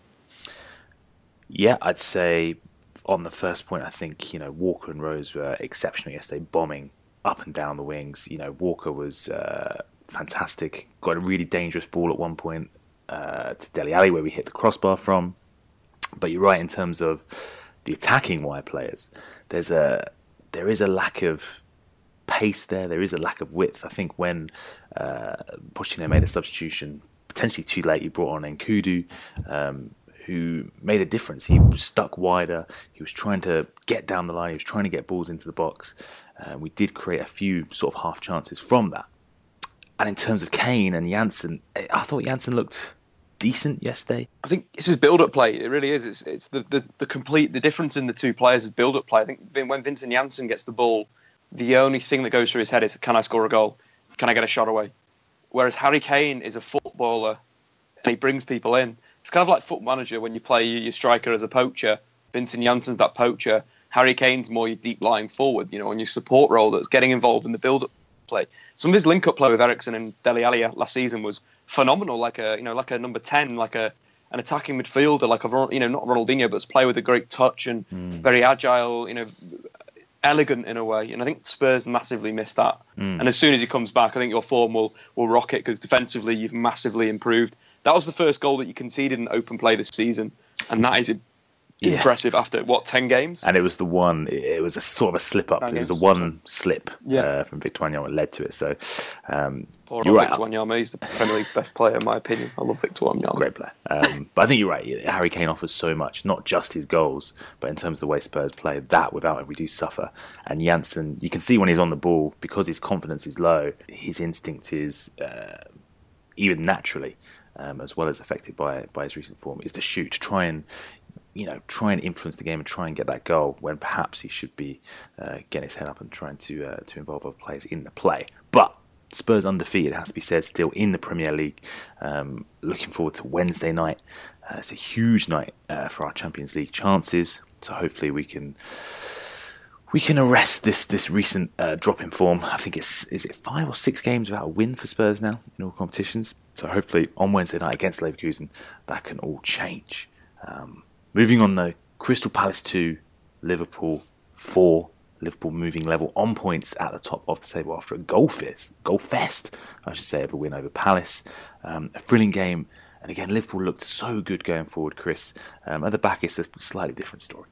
[SPEAKER 7] Yeah, I'd say on the first point, I think, you know, Walker and Rose were exceptional yesterday, bombing up and down the wings. You know, Walker was uh, fantastic, got a really dangerous ball at one point uh, to Dele Alli where we hit the crossbar from. But you're right in terms of the attacking wide players. There's a there is a lack of pace there. There is a lack of width. I think when uh, Pochettino made a substitution, potentially too late, he brought on Nkudu, um, who made a difference. He was stuck wider. He was trying to get down the line. He was trying to get balls into the box. Uh, we did create a few sort of half chances from that. And in terms of Kane and Janssen, I thought Janssen looked decent yesterday.
[SPEAKER 5] I think this is build-up play. It really is. It's it's the, the, the complete the difference in the two players is build-up play. I think when Vincent Janssen gets the ball, the only thing that goes through his head is, can I score a goal? Can I get a shot away? Whereas Harry Kane is a footballer and he brings people in. It's kind of like Football Manager when you play your striker as a poacher. Vincent Janssen's that poacher. Harry Kane's more your deep-lying forward, you know, on your support role that's getting involved in the build-up play. Some of his link-up play with Eriksen and Dele Alli last season was phenomenal, like a you know like a number ten, like a an attacking midfielder, like a you know not Ronaldinho, but a player with a great touch and mm. very agile, you know, elegant in a way. And I think Spurs massively missed that. Mm. And as soon as he comes back, I think your form will will rocket because defensively you've massively improved. That was the first goal that you conceded in open play this season, and that is yeah. impressive after what ten games.
[SPEAKER 7] And it was the one. It was a sort of a slip up. Nine it was games. the one slip yeah. uh, from Victor Wanyama that led to it. So um,
[SPEAKER 5] Poor
[SPEAKER 7] you're right.
[SPEAKER 5] Victor Wanyama. He's the Premier League's best player in my opinion. I love Victor Wanyama.
[SPEAKER 7] Great player. Um, but I think you're right. Harry Kane offers so much, not just his goals, but in terms of the way Spurs play. That without it, we do suffer. And Janssen, you can see when he's on the ball, because his confidence is low, his instinct is uh, even naturally. Um, as well as affected by by his recent form, is to shoot, to try and you know try and influence the game and try and get that goal when perhaps he should be uh, getting his head up and trying to uh, to involve other players in the play. But Spurs undefeated, has to be said, still in the Premier League. Um, looking forward to Wednesday night. Uh, it's a huge night uh, for our Champions League chances. So hopefully we can. We can arrest this this recent uh, drop in form. I think it's is it five or six games without a win for Spurs now in all competitions. So hopefully on Wednesday night against Leverkusen, that can all change. Um, moving on though, Crystal Palace two, Liverpool four. Liverpool moving level on points at the top of the table after a goal fest, goal fest, I should say, of a win over Palace. Um, a thrilling game, and again Liverpool looked so good going forward. Chris, um, at the back it's a slightly different story.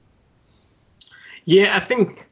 [SPEAKER 6] Yeah, I think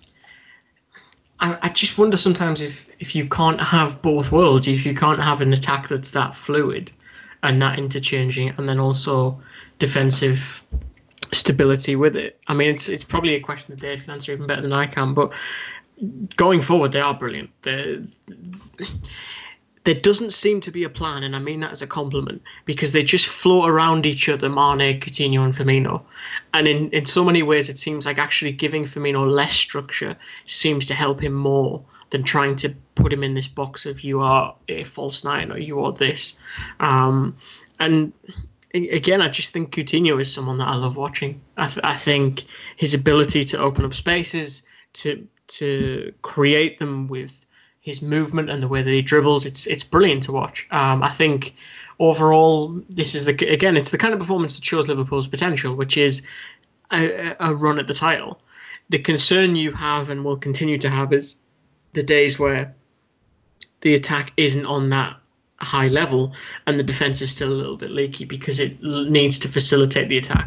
[SPEAKER 6] I, I just wonder sometimes if, if you can't have both worlds, if you can't have an attack that's that fluid and that interchanging, and then also defensive stability with it. I mean, it's it's probably a question that Dave can answer even better than I can. But going forward, they are brilliant. They're, there doesn't seem to be a plan, and I mean that as a compliment, because they just float around each other, Mane, Coutinho and Firmino. And in, in so many ways, it seems like actually giving Firmino less structure seems to help him more than trying to put him in this box of you are a false nine or you are this. Um, and again, I just think Coutinho is someone that I love watching. I, th- I think his ability to open up spaces, to to create them with his movement and the way that he dribbles, it's it's brilliant to watch. Um, I think overall, this is the again, it's the kind of performance that shows Liverpool's potential, which is a, a run at the title. The concern you have and will continue to have is the days where the attack isn't on that high level and the defense is still a little bit leaky because it needs to facilitate the attack.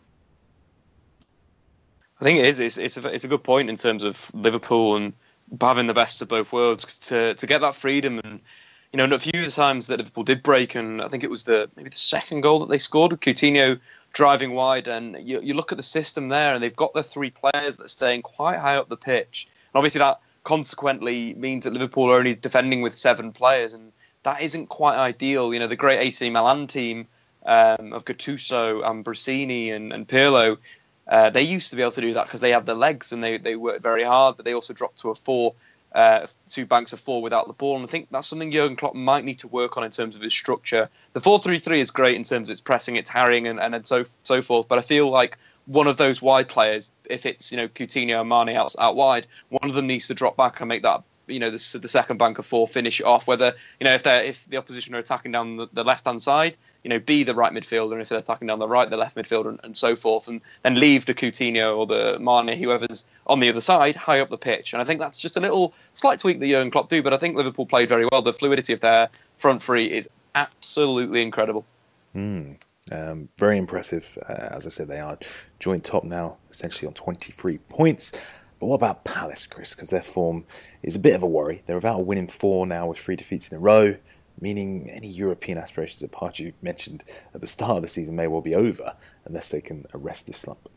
[SPEAKER 5] I think it is. It's, it's, a, it's a good point in terms of Liverpool and having the best of both worlds to to get that freedom. And you know, a few of the times that Liverpool did break, and I think it was the maybe the second goal that they scored with Coutinho driving wide, and you, you look at the system there, and they've got the three players that are staying quite high up the pitch, and obviously that consequently means that Liverpool are only defending with seven players, and that isn't quite ideal. You know, the great A C Milan team um, of Gattuso, Ambrosini and, and Pirlo, uh, they used to be able to do that because they had the legs and they, they worked very hard, but they also dropped to a four, uh, two banks of four without the ball. And I think that's something Jurgen Klopp might need to work on in terms of his structure. The four three three is great in terms of its pressing, its harrying and, and so so forth, but I feel like one of those wide players, if it's, you know, Coutinho and Mane out, out wide, one of them needs to drop back and make that, you know, the, the second bank of four finish it off. Whether, you know, if they if the opposition are attacking down the, the left hand side, you know, be the right midfielder, and if they're attacking down the right, the left midfielder, and, and so forth, and then leave the Coutinho or the Mane, whoever's on the other side, high up the pitch. And I think that's just a little slight tweak that Jurgen Klopp do. But I think Liverpool played very well. The fluidity of their front three is absolutely incredible.
[SPEAKER 7] Mm. Um, very impressive. Uh, as I said, they are joint top now, essentially on twenty-three points. But what about Palace, Chris? Because their form is a bit of a worry. They're without a win in four now with three defeats in a row, meaning any European aspirations that Pardew mentioned at the start of the season may well be over unless they can arrest this slump.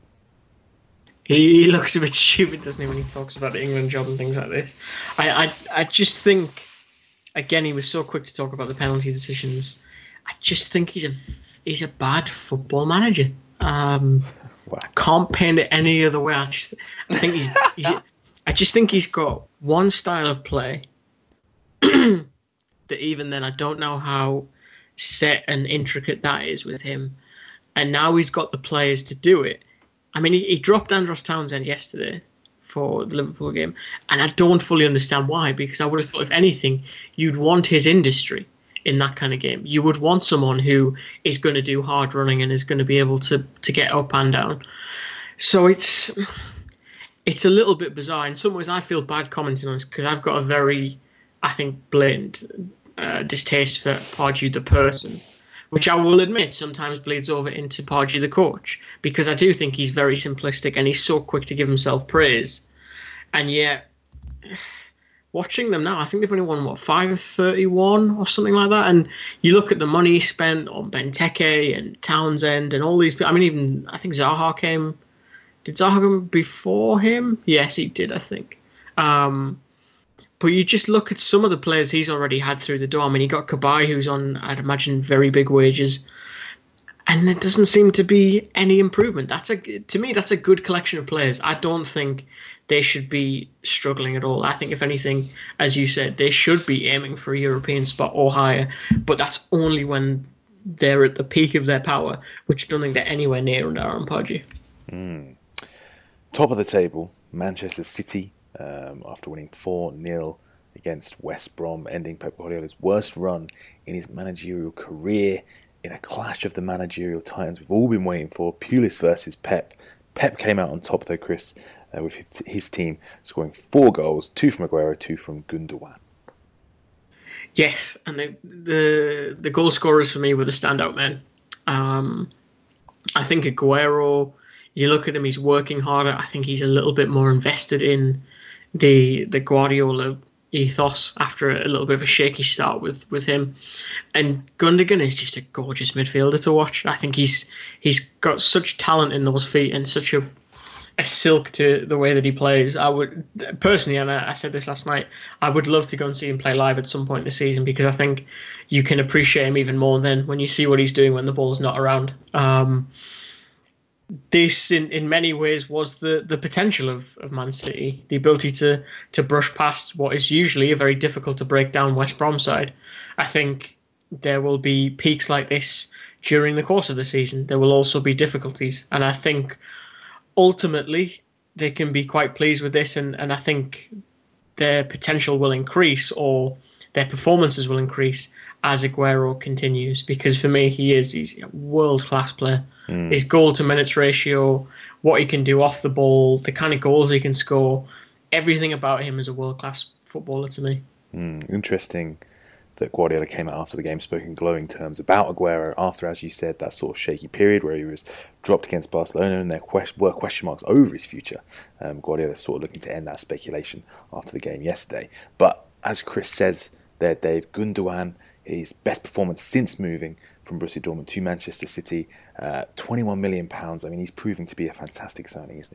[SPEAKER 6] He looks a bit stupid, doesn't he, when he talks about the England job and things like this. I, I, I just think, again, he was so quick to talk about the penalty decisions. I just think he's a he's a bad football manager. Um, wow. I can't paint it any other way. I just I think he's, he's I just think he's got one style of play that even then I don't know how set and intricate that is with him. And now he's got the players to do it. I mean, he, he dropped Andros Townsend yesterday for the Liverpool game, and I don't fully understand why, because I would have thought, if anything, you'd want his industry in that kind of game. You would want someone who is going to do hard running and is going to be able to to get up and down. So it's it's a little bit bizarre. In some ways, I feel bad commenting on this because I've got a very, I think, blatant uh, distaste for Pardew the person, which I will admit sometimes bleeds over into Pardew the coach, because I do think he's very simplistic and he's so quick to give himself praise. And yet, watching them now, I think they've only won, what, five of thirty-one or something like that. And you look at the money spent on Benteke and Townsend and all these people. I mean, even, I think Zaha came. Did Zaha come before him? Yes, he did, I think. Um, but you just look at some of the players he's already had through the door. I mean, he got Kabay, who's on, I'd imagine, very big wages. And there doesn't seem to be any improvement. That's a To me, that's a good collection of players. I don't think they should be struggling at all. I think, if anything, as you said, they should be aiming for a European spot or higher. But that's only when they're at the peak of their power, which I don't think they're anywhere near under Aaron Pardew.
[SPEAKER 7] Mm. Top of the table, Manchester City, um, after winning four nil against West Brom, ending Pep Guardiola's worst run in his managerial career in a clash of the managerial titans we've all been waiting for, Pulis versus Pep. Pep came out on top, though, Chris, uh, with his team scoring four goals, two from Aguero, two from Gundogan.
[SPEAKER 6] Yes, and the the, the goal scorers for me were the standout men. Um, I think Aguero, you look at him, he's working harder. I think he's a little bit more invested in the the Guardiola ethos after a little bit of a shaky start with, with him. And Gundogan is just a gorgeous midfielder to watch. I think he's he's got such talent in those feet and such a a silk to the way that he plays. I would personally, and I, I said this last night, I would love to go and see him play live at some point this season, because I think you can appreciate him even more than when you see what he's doing when the ball's not around. Um, this, in, in many ways, was the, the potential of, of Man City, the ability to to brush past what is usually a very difficult to break down West Brom side. I think there will be peaks like this during the course of the season. There will also be difficulties, and I think ultimately they can be quite pleased with this, and, and I think their potential will increase, or their performances will increase as Aguero continues, because for me he is he's a world-class player. Mm. His goal to minutes ratio, what he can do off the ball, the kind of goals he can score, everything about him is a world-class footballer to me.
[SPEAKER 7] Mm, interesting that Guardiola came out after the game, spoke in glowing terms about Aguero after, as you said, that sort of shaky period where he was dropped against Barcelona and there were question marks over his future. Um, Guardiola sort of looking to end that speculation after the game yesterday. But as Chris says there, Dave, Gundogan, his best performance since moving from Borussia Dortmund to Manchester City, uh, twenty-one million pounds. I mean, he's proving to be a fantastic signing, isn't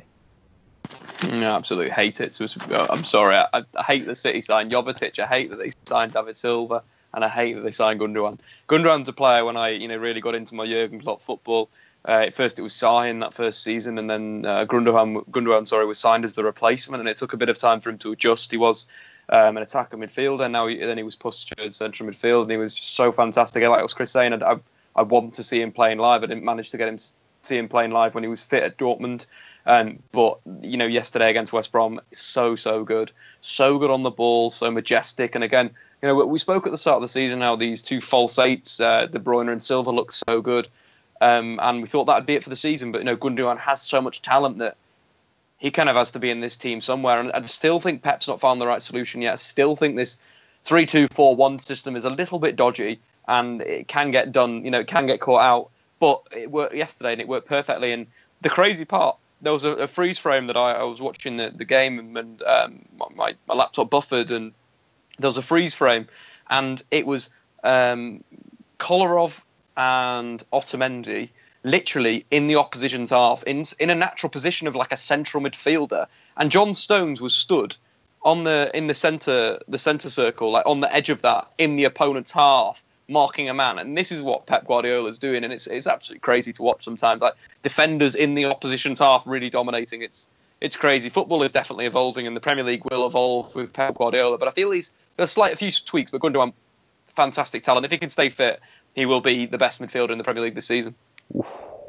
[SPEAKER 7] he?
[SPEAKER 5] No, absolutely hate it. So I'm sorry. I, I hate the City signed Jovetic. I hate that they signed David Silva, and I hate that they signed Gundogan. Gundogan's a player when I, you know, really got into my Jurgen Klopp football. Uh, at first, it was Sahin that first season, and then uh, Gundogan, Gundogan, sorry, was signed as the replacement, and it took a bit of time for him to adjust. He was um, an attacker midfielder. Now, he, then he was pushed to central midfield, and he was just so fantastic. Like was Chris saying, I, I want to see him playing live. I didn't manage to get him to see him playing live when he was fit at Dortmund. Um, but, you know, yesterday against West Brom, so, so good. So good on the ball, so majestic. And again, you know, we spoke at the start of the season how these two false eights, uh, De Bruyne and Silva, look so good. Um, and we thought that would be it for the season. But, you know, Gundogan has so much talent that he kind of has to be in this team somewhere. And I still think Pep's not found the right solution yet. I still think this three two four one system is a little bit dodgy and it can get done, you know, it can get caught out. But it worked yesterday and it worked perfectly. And the crazy part, there was a, a freeze frame that I, I was watching the, the game and um, my, my laptop buffered and there was a freeze frame and it was um, Kolarov and Otamendi literally in the opposition's half in in a natural position of like a central midfielder, and John Stones was stood on the in the centre the centre circle, like on the edge of that in the opponent's half, marking a man. And this is what Pep Guardiola's doing, and it's it's absolutely crazy to watch sometimes. Like defenders in the opposition's half really dominating. It's it's crazy. Football is definitely evolving, and the Premier League will evolve with Pep Guardiola. But I feel he's there's slight a few tweaks, but Gundogan, fantastic talent. If he can stay fit, he will be the best midfielder in the Premier League this season.
[SPEAKER 7] Ooh,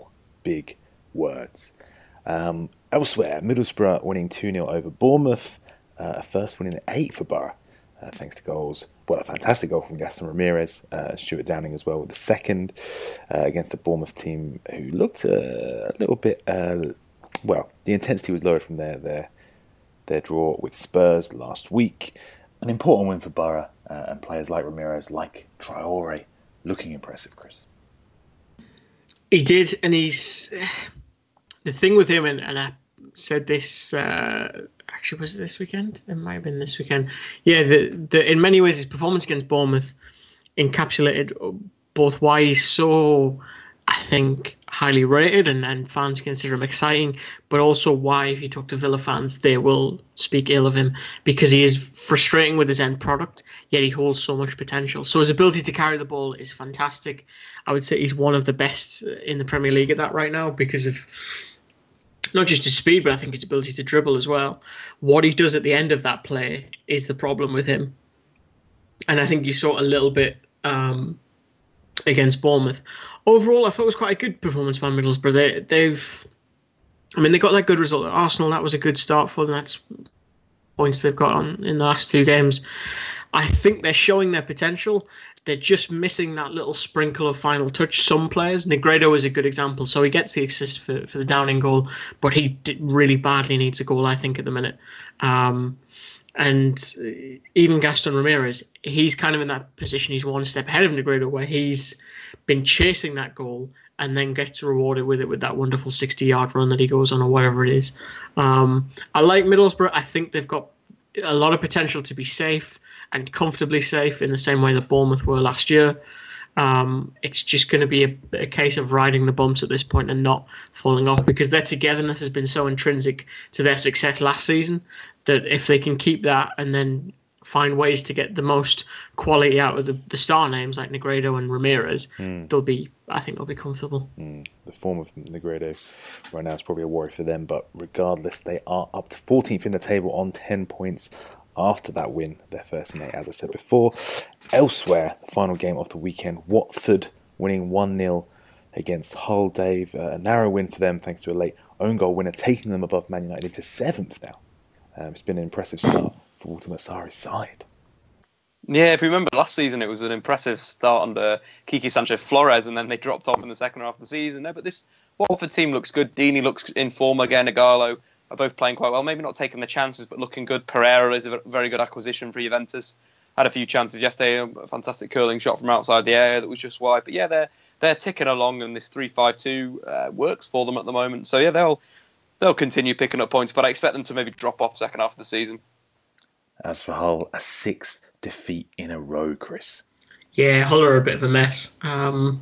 [SPEAKER 7] big words. Um, elsewhere, Middlesbrough winning two nil over Bournemouth. Uh, a first win in eight for Borough, uh, thanks to goals. Well, a fantastic goal from Gaston Ramirez, uh, Stuart Downing as well with the second uh, against a Bournemouth team who looked uh, a little bit. Uh, well, the intensity was lowered from their their their draw with Spurs last week. An important win for Borough uh, and players like Ramirez, like Traore, looking impressive, Chris.
[SPEAKER 6] He did, and he's the thing with him, and, and I said this. Uh, actually, was it this weekend? It might have been this weekend. Yeah, the, the in many ways his performance against Bournemouth encapsulated both why he's so, I think, highly rated and, and fans consider him exciting, but also why, if you talk to Villa fans, they will speak ill of him because he is frustrating with his end product, yet he holds so much potential. So his ability to carry the ball is fantastic. I would say he's one of the best in the Premier League at that right now because of not just his speed, but I think his ability to dribble as well. What he does at the end of that play is the problem with him. And I think you saw a little bit um, against Bournemouth. Overall, I thought it was quite a good performance by Middlesbrough. They, they've, I mean, they got that good result at Arsenal. That was a good start for them. That's points they've got on in the last two games. I think they're showing their potential. They're just missing that little sprinkle of final touch. Some players, Negredo is a good example. So he gets the assist for, for the Downing goal, but he did really badly needs a goal, I think, at the minute. Um, and even Gaston Ramirez, he's kind of in that position. He's one step ahead of Negredo, where he's been chasing that goal and then gets rewarded with it with that wonderful sixty-yard run that he goes on or whatever it is. Um, I like Middlesbrough. I think they've got a lot of potential to be safe and comfortably safe in the same way that Bournemouth were last year. Um, it's just going to be a, a case of riding the bumps at this point and not falling off, because their togetherness has been so intrinsic to their success last season that if they can keep that and then find ways to get the most quality out of the, the star names like Negredo and Ramirez, mm. they'll be, I think they'll be comfortable.
[SPEAKER 7] Mm. The form of Negredo right now is probably a worry for them, but regardless, they are up to fourteenth in the table on ten points after that win, their first in eight, as I said before. Elsewhere, the final game of the weekend, Watford winning one nil against Hull, Dave. Uh, a narrow win for them thanks to a late own goal winner, taking them above Man United into seventh now. Um, it's been an impressive start for Walter Massari's side.
[SPEAKER 5] Yeah, if you remember last season, it was an impressive start under Kiki Sanchez-Flores, and then they dropped off in the second half of the season. No, but this Watford team looks good. Deeney looks in form again. Igalo are both playing quite well. Maybe not taking the chances, but looking good. Pereira is a very good acquisition for Juventus. Had a few chances yesterday. A fantastic curling shot from outside the area that was just wide. But yeah, they're they're ticking along, and this three five two uh, works for them at the moment. So yeah, they'll they'll continue picking up points, but I expect them to maybe drop off second half of the season.
[SPEAKER 7] As for Hull, a sixth defeat in a row, Chris.
[SPEAKER 6] Yeah, Hull are a bit of a mess. Um,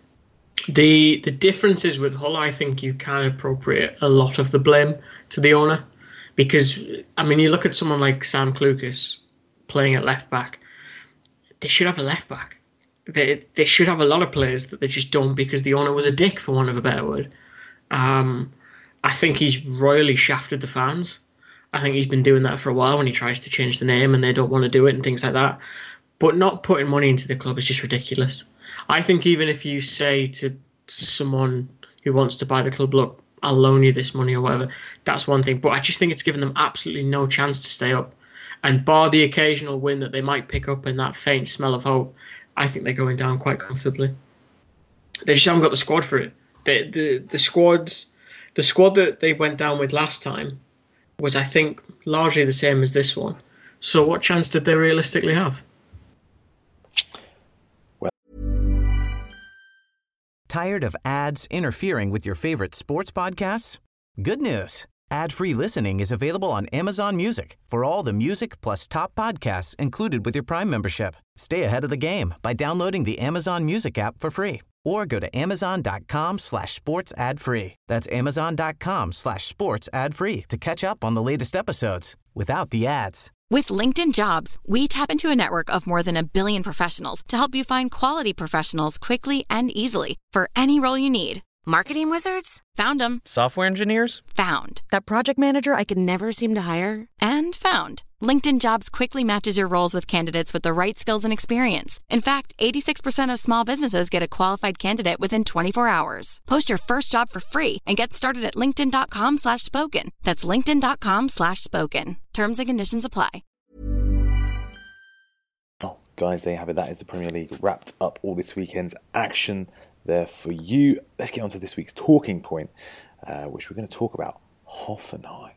[SPEAKER 6] the the differences with Hull, I think you can appropriate a lot of the blame to the owner, because I mean, you look at someone like Sam Clucas playing at left back. They should have a left back. They they should have a lot of players that they just don't, because the owner was a dick, for want of a better word. Um, I think he's royally shafted the fans. I think he's been doing that for a while when he tries to change the name and they don't want to do it and things like that. But not putting money into the club is just ridiculous. I think even if you say to, to someone who wants to buy the club, look, I'll loan you this money or whatever, that's one thing. But I just think it's given them absolutely no chance to stay up. And bar the occasional win that they might pick up and that faint smell of hope, I think they're going down quite comfortably. They just haven't got the squad for it. The the the squads, the squad that they went down with last time was, I think, largely the same as this one. So what chance did they realistically have?
[SPEAKER 4] Well, tired of ads interfering with your favorite sports podcasts? Good news. Ad-free listening is available on Amazon Music for all the music plus top podcasts included with your Prime membership. Stay ahead of the game by downloading the Amazon Music app for free, or go to amazon.com slash sports ad free. That's amazon.com slash sports ad free to catch up on the latest episodes without the ads.
[SPEAKER 8] With LinkedIn Jobs, we tap into a network of more than a billion professionals to help you find quality professionals quickly and easily for any role you need. Marketing wizards? Found them.
[SPEAKER 9] Software engineers?
[SPEAKER 8] Found.
[SPEAKER 3] That project manager I could never seem to hire?
[SPEAKER 8] And found. LinkedIn Jobs quickly matches your roles with candidates with the right skills and experience. In fact, eighty-six percent of small businesses get a qualified candidate within twenty-four hours. Post your first job for free and get started at linkedin.com slash spoken. That's linkedin.com slash spoken. Terms and conditions apply.
[SPEAKER 7] Oh, guys, there you have it. That is the Premier League wrapped up. All this weekend's action there for you. Let's get on to this week's talking point, uh, which we're going to talk about Hoffenheim.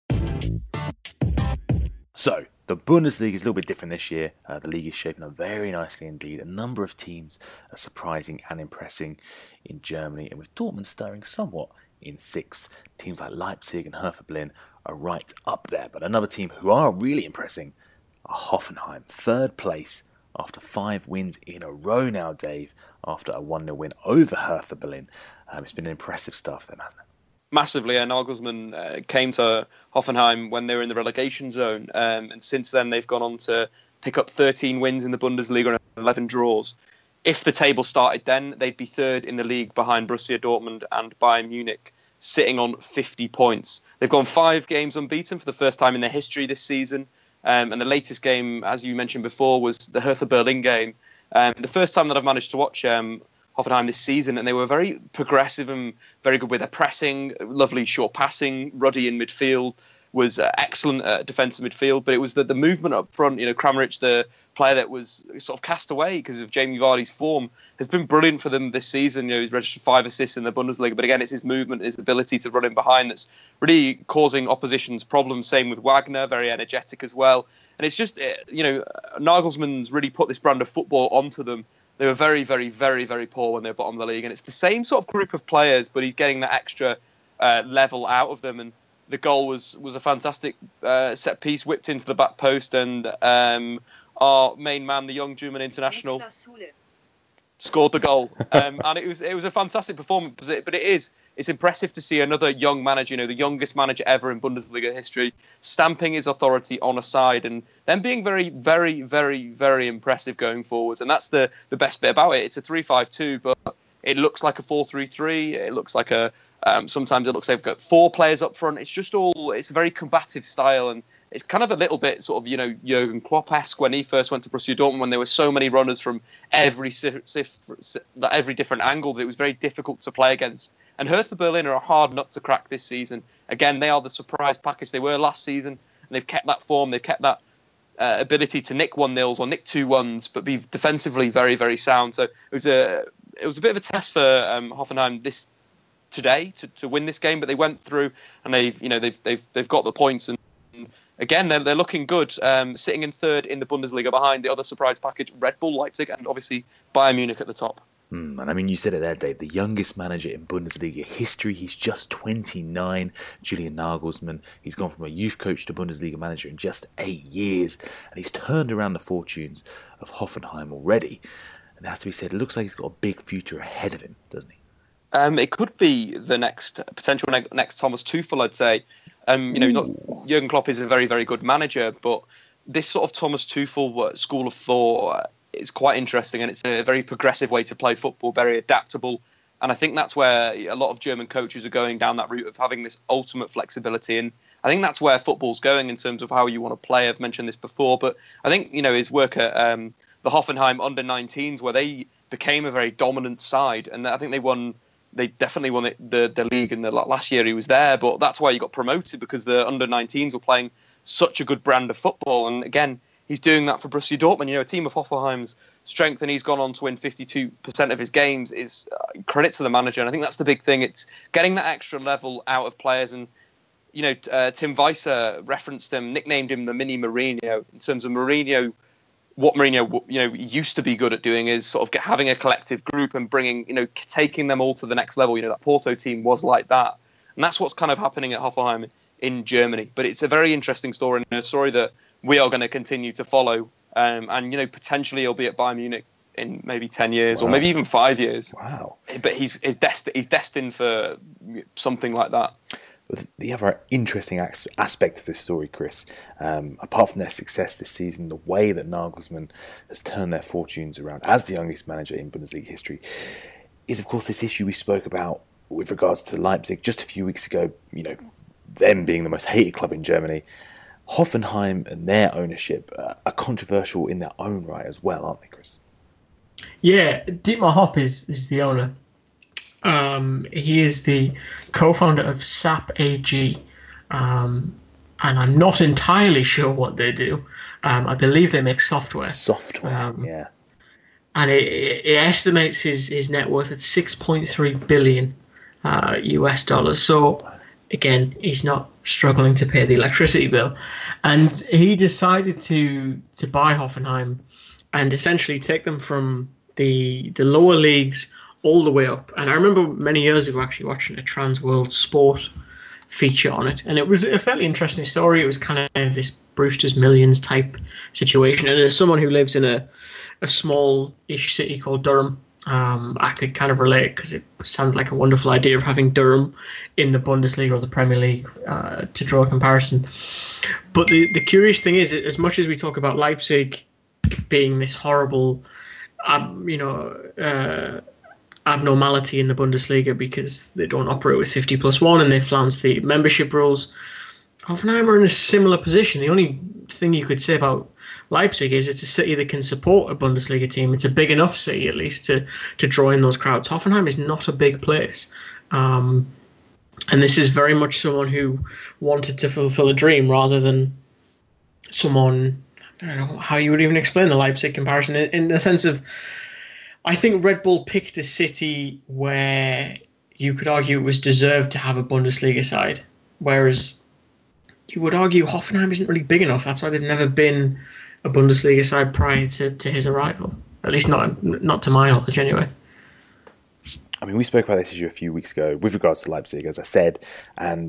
[SPEAKER 7] So, the Bundesliga is a little bit different this year. Uh, the league is shaping up very nicely indeed. A number of teams are surprising and impressing in Germany, and with Dortmund stirring somewhat in sixth. Teams like Leipzig and Hertha Berlin are right up there. But another team who are really impressing are Hoffenheim, third place after five wins in a row now, Dave, after a one nil win over Hertha Berlin. Um, it's been an impressive start for them, hasn't it?
[SPEAKER 5] Massively, and Nagelsmann uh, came to Hoffenheim when they were in the relegation zone, um, and since then they've gone on to pick up thirteen wins in the Bundesliga and eleven draws. If the table started then, they'd be third in the league behind Borussia Dortmund and Bayern Munich, sitting on fifty points. They've gone five games unbeaten for the first time in their history this season, um, and the latest game, as you mentioned before, was the Hertha Berlin game. Um, the first time that I've managed to watch um, Hoffenheim this season, and they were very progressive and very good with their pressing, lovely short passing. Ruddy in midfield was uh, excellent at defensive midfield, but it was the, the movement up front. You know, Kramaric, the player that was sort of cast away because of Jamie Vardy's form, has been brilliant for them this season. You know, he's registered five assists in the Bundesliga, but again, it's his movement, his ability to run in behind that's really causing opposition's problems. Same with Wagner, very energetic as well. And it's just, you know, Nagelsmann's really put this brand of football onto them. They were very, very, very, very poor when they were bottom of the league. And it's the same sort of group of players, but he's getting that extra uh, level out of them. And the goal was was a fantastic uh, set piece whipped into the back post, and um, our main man, the young German international, scored the goal. Um, and it was it was a fantastic performance. But it is it's impressive to see another young manager, you know, the youngest manager ever in Bundesliga history, stamping his authority on a side, and then being very, very, very, very impressive going forwards. And that's the the best bit about it. It's a three five two, but it looks like a four three three. It looks like a Um, sometimes it looks like they've got four players up front. It's just all, it's a very combative style, and it's kind of a little bit sort of, you know, Jurgen Klopp-esque when he first went to Borussia Dortmund, when there were so many runners from every every different angle that it was very difficult to play against. And Hertha Berlin are a hard nut to crack this season. Again, they are the surprise package they were last season, and they've kept that form, they've kept that uh, ability to nick one nils or nick two ones, but be defensively very, very sound. So it was a it was a bit of a test for um, Hoffenheim this today to, to win this game, but they went through and they've you know they've they've they've got the points, and again they're they're looking good, um, sitting in third in the Bundesliga behind the other surprise package, Red Bull Leipzig, and obviously Bayern Munich at the top.
[SPEAKER 7] Mm, and I mean, you said it there, Dave, the youngest manager in Bundesliga history. He's just twenty-nine, Julian Nagelsmann. He's gone from a youth coach to Bundesliga manager in just eight years, and he's turned around the fortunes of Hoffenheim already. And it has to be said, it looks like he's got a big future ahead of him, doesn't he?
[SPEAKER 5] Um, it could be the next potential ne- next Thomas Tuchel, I'd say. Um, you know, not, Jurgen Klopp is a very, very good manager, but this sort of Thomas Tuchel school of thought is quite interesting, and it's a very progressive way to play football, very adaptable. And I think that's where a lot of German coaches are going down that route of having this ultimate flexibility. And I think that's where football's going in terms of how you want to play. I've mentioned this before, but I think, you know, his work at um, the Hoffenheim under nineteens, where they became a very dominant side, and I think they won. They definitely won it, the the league in the last year he was there, but that's why he got promoted, because the under nineteens were playing such a good brand of football. And again, he's doing that for Borussia Dortmund, you know, a team of Hoffenheim's strength, and he's gone on to win fifty-two percent of his games. Is uh, credit to the manager, and I think that's the big thing. It's getting that extra level out of players. And you know, uh, Tim Weiser referenced him, nicknamed him the mini Mourinho. In terms of Mourinho, what Mourinho, you know, used to be good at doing is sort of get, having a collective group and bringing, you know, taking them all to the next level. You know, that Porto team was like that, and that's what's kind of happening at Hoffenheim in Germany. But it's a very interesting story, and a story that we are going to continue to follow. Um, and you know, potentially he'll be at Bayern Munich in maybe ten years, wow. or maybe even five years.
[SPEAKER 7] Wow!
[SPEAKER 5] But he's he's, dest- he's destined for something like that.
[SPEAKER 7] The other interesting aspect of this story, Chris, um, apart from their success this season, the way that Nagelsmann has turned their fortunes around as the youngest manager in Bundesliga history, is of course this issue we spoke about with regards to Leipzig just a few weeks ago. You know, them being the most hated club in Germany. Hoffenheim and their ownership uh, are controversial in their own right as well, aren't they, Chris?
[SPEAKER 6] Yeah, Dietmar Hopp is, is the owner. Um, he is the co-founder of S A P A G, um, and I'm not entirely sure what they do. Um, I believe they make software.
[SPEAKER 7] Software, um, yeah.
[SPEAKER 6] And it, it estimates his, his net worth at six point three billion uh, U S dollars. So, again, he's not struggling to pay the electricity bill. And he decided to to buy Hoffenheim and essentially take them from the the lower leagues all the way up. And I remember many years ago actually watching a Trans World Sport feature on it, and it was a fairly interesting story. It was kind of this Brewster's Millions type situation, and as someone who lives in a, a small-ish city called Durham, um, I could kind of relate, because it sounded like a wonderful idea of having Durham in the Bundesliga or the Premier League, uh, to draw a comparison. But the, the curious thing is, as much as we talk about Leipzig being this horrible, um, you know, uh, abnormality in the Bundesliga because they don't operate with fifty plus one and they flounce the membership rules, Hoffenheim are in a similar position. The only thing you could say about Leipzig is it's a city that can support a Bundesliga team. It's a big enough city, at least, to to draw in those crowds. Hoffenheim is not a big place. Um, and this is very much someone who wanted to fulfill a dream rather than someone, I don't know how you would even explain the Leipzig comparison, in, in the sense of, I think Red Bull picked a city where you could argue it was deserved to have a Bundesliga side, whereas you would argue Hoffenheim isn't really big enough. That's why they've never been a Bundesliga side prior to, to his arrival. At least not not to my knowledge, anyway.
[SPEAKER 7] I mean, we spoke about this issue a few weeks ago with regards to Leipzig, as I said, and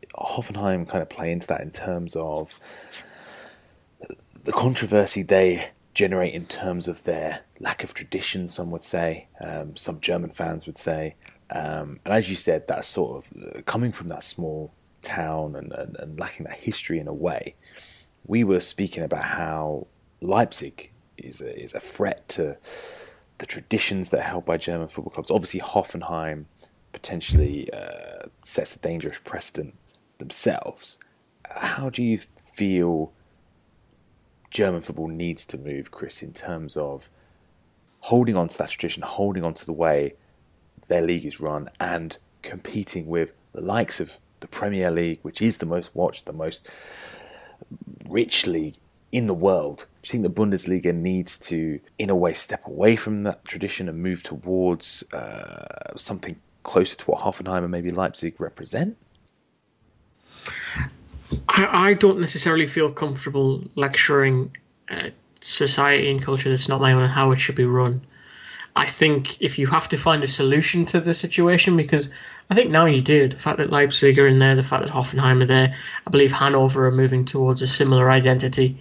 [SPEAKER 7] Hoffenheim kind of play into that in terms of the controversy they generate in terms of their lack of tradition, some would say, um, some German fans would say. Um, and as you said, that's sort of coming from that small town and, and, and lacking that history in a way. We were speaking about how Leipzig is a, is a threat to the traditions that are held by German football clubs. Obviously, Hoffenheim potentially uh, sets a dangerous precedent themselves. How do you feel German football needs to move, Chris, in terms of holding on to that tradition, holding on to the way their league is run, and competing with the likes of the Premier League, which is the most watched, the most rich league in the world? Do you think the Bundesliga needs to, in a way, step away from that tradition and move towards uh, something closer to what Hoffenheim and maybe Leipzig represent?
[SPEAKER 6] I, I don't necessarily feel comfortable lecturing uh, society and culture that's not my own and how it should be run. I think if you have to find a solution to the situation, because I think now you do, the fact that Leipzig are in there, the fact that Hoffenheim are there, I believe Hanover are moving towards a similar identity.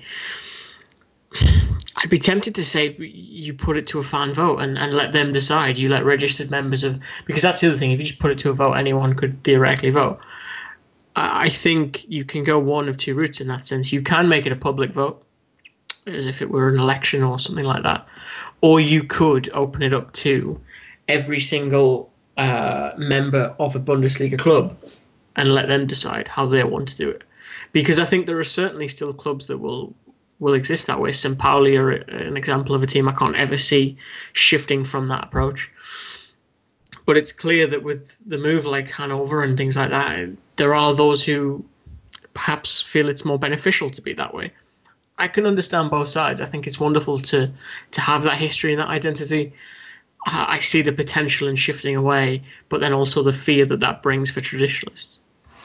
[SPEAKER 6] I'd be tempted to say you put it to a fan vote and, and let them decide. You let registered members of... Because that's the other thing. If you just put it to a vote, anyone could theoretically vote. I think you can go one of two routes in that sense. You can make it a public vote, as if it were an election or something like that. Or you could open it up to every single uh, member of a Bundesliga club and let them decide how they want to do it. Because I think there are certainly still clubs that will will exist that way. Saint Pauli are an example of a team I can't ever see shifting from that approach. But it's clear that with the move like Hanover and things like that, there are those who perhaps feel it's more beneficial to be that way. I can understand both sides. I think it's wonderful to to have that history and that identity. I see the potential in shifting away, but then also the fear that that brings for traditionalists.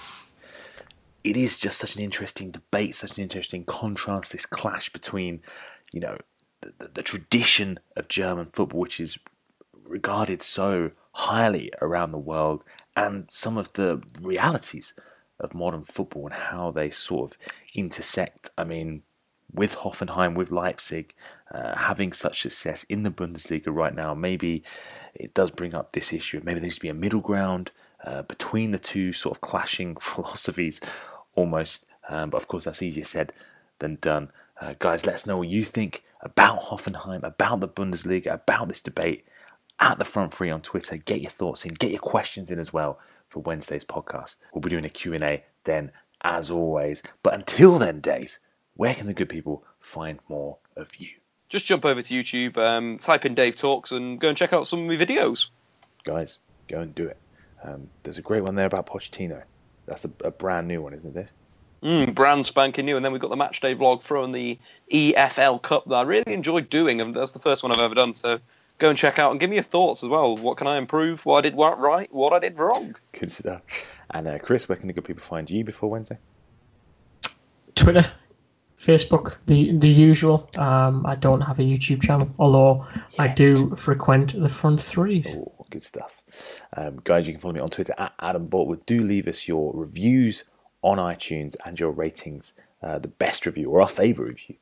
[SPEAKER 7] It is just such an interesting debate, such an interesting contrast, this clash between, you know, the, the, the tradition of German football, which is regarded so highly around the world, and some of the realities of modern football and how they sort of intersect. I mean, with Hoffenheim, with Leipzig, uh, having such success in the Bundesliga right now, maybe it does bring up this issue. Maybe there needs to be a middle ground uh, between the two sort of clashing philosophies almost. Um, but of course, that's easier said than done. Uh, guys, let us know what you think about Hoffenheim, about the Bundesliga, about this debate at the Front Three on Twitter. Get your thoughts in, get your questions in as well for Wednesday's podcast. We'll be doing a Q and A then, as always. But until then, Dave, where can the good people find more of you?
[SPEAKER 5] Just jump over to YouTube, um, type in Dave Talks, and go and check out some of my videos.
[SPEAKER 7] Guys, go and do it. Um, there's a great one there about Pochettino. That's a, a brand new one, isn't it, Dave?
[SPEAKER 5] Mm, brand spanking new. And then we've got the Matchday vlog from the E F L Cup that I really enjoyed doing, and that's the first one I've ever done. So go and check out and give me your thoughts as well. What can I improve? What I did right? What I did wrong?
[SPEAKER 7] Good stuff. And uh, Chris, where can the good people find you before Wednesday?
[SPEAKER 6] Twitter, Facebook, the the usual. Um, I don't have a YouTube channel, although Yet. I do frequent the Front Threes.
[SPEAKER 7] Oh, good stuff. Um, guys, you can follow me on Twitter at Adam Boltwood. Do leave us your reviews on iTunes and your ratings. Uh, the best review or our favourite review.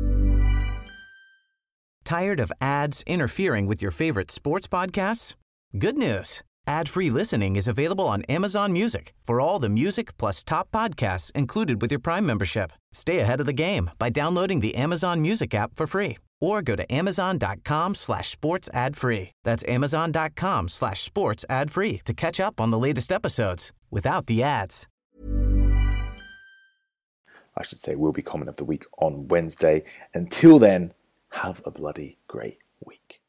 [SPEAKER 4] Tired of ads interfering with your favorite sports podcasts? Good news. Ad-free listening is available on Amazon Music for all the music plus top podcasts included with your Prime membership. Stay ahead of the game by downloading the Amazon Music app for free or go to amazon.com slash sports ad free. That's amazon.com slash sports ad free to catch up on the latest episodes without the ads.
[SPEAKER 7] I should say will be comment of the week on Wednesday. Until then, have a bloody great week.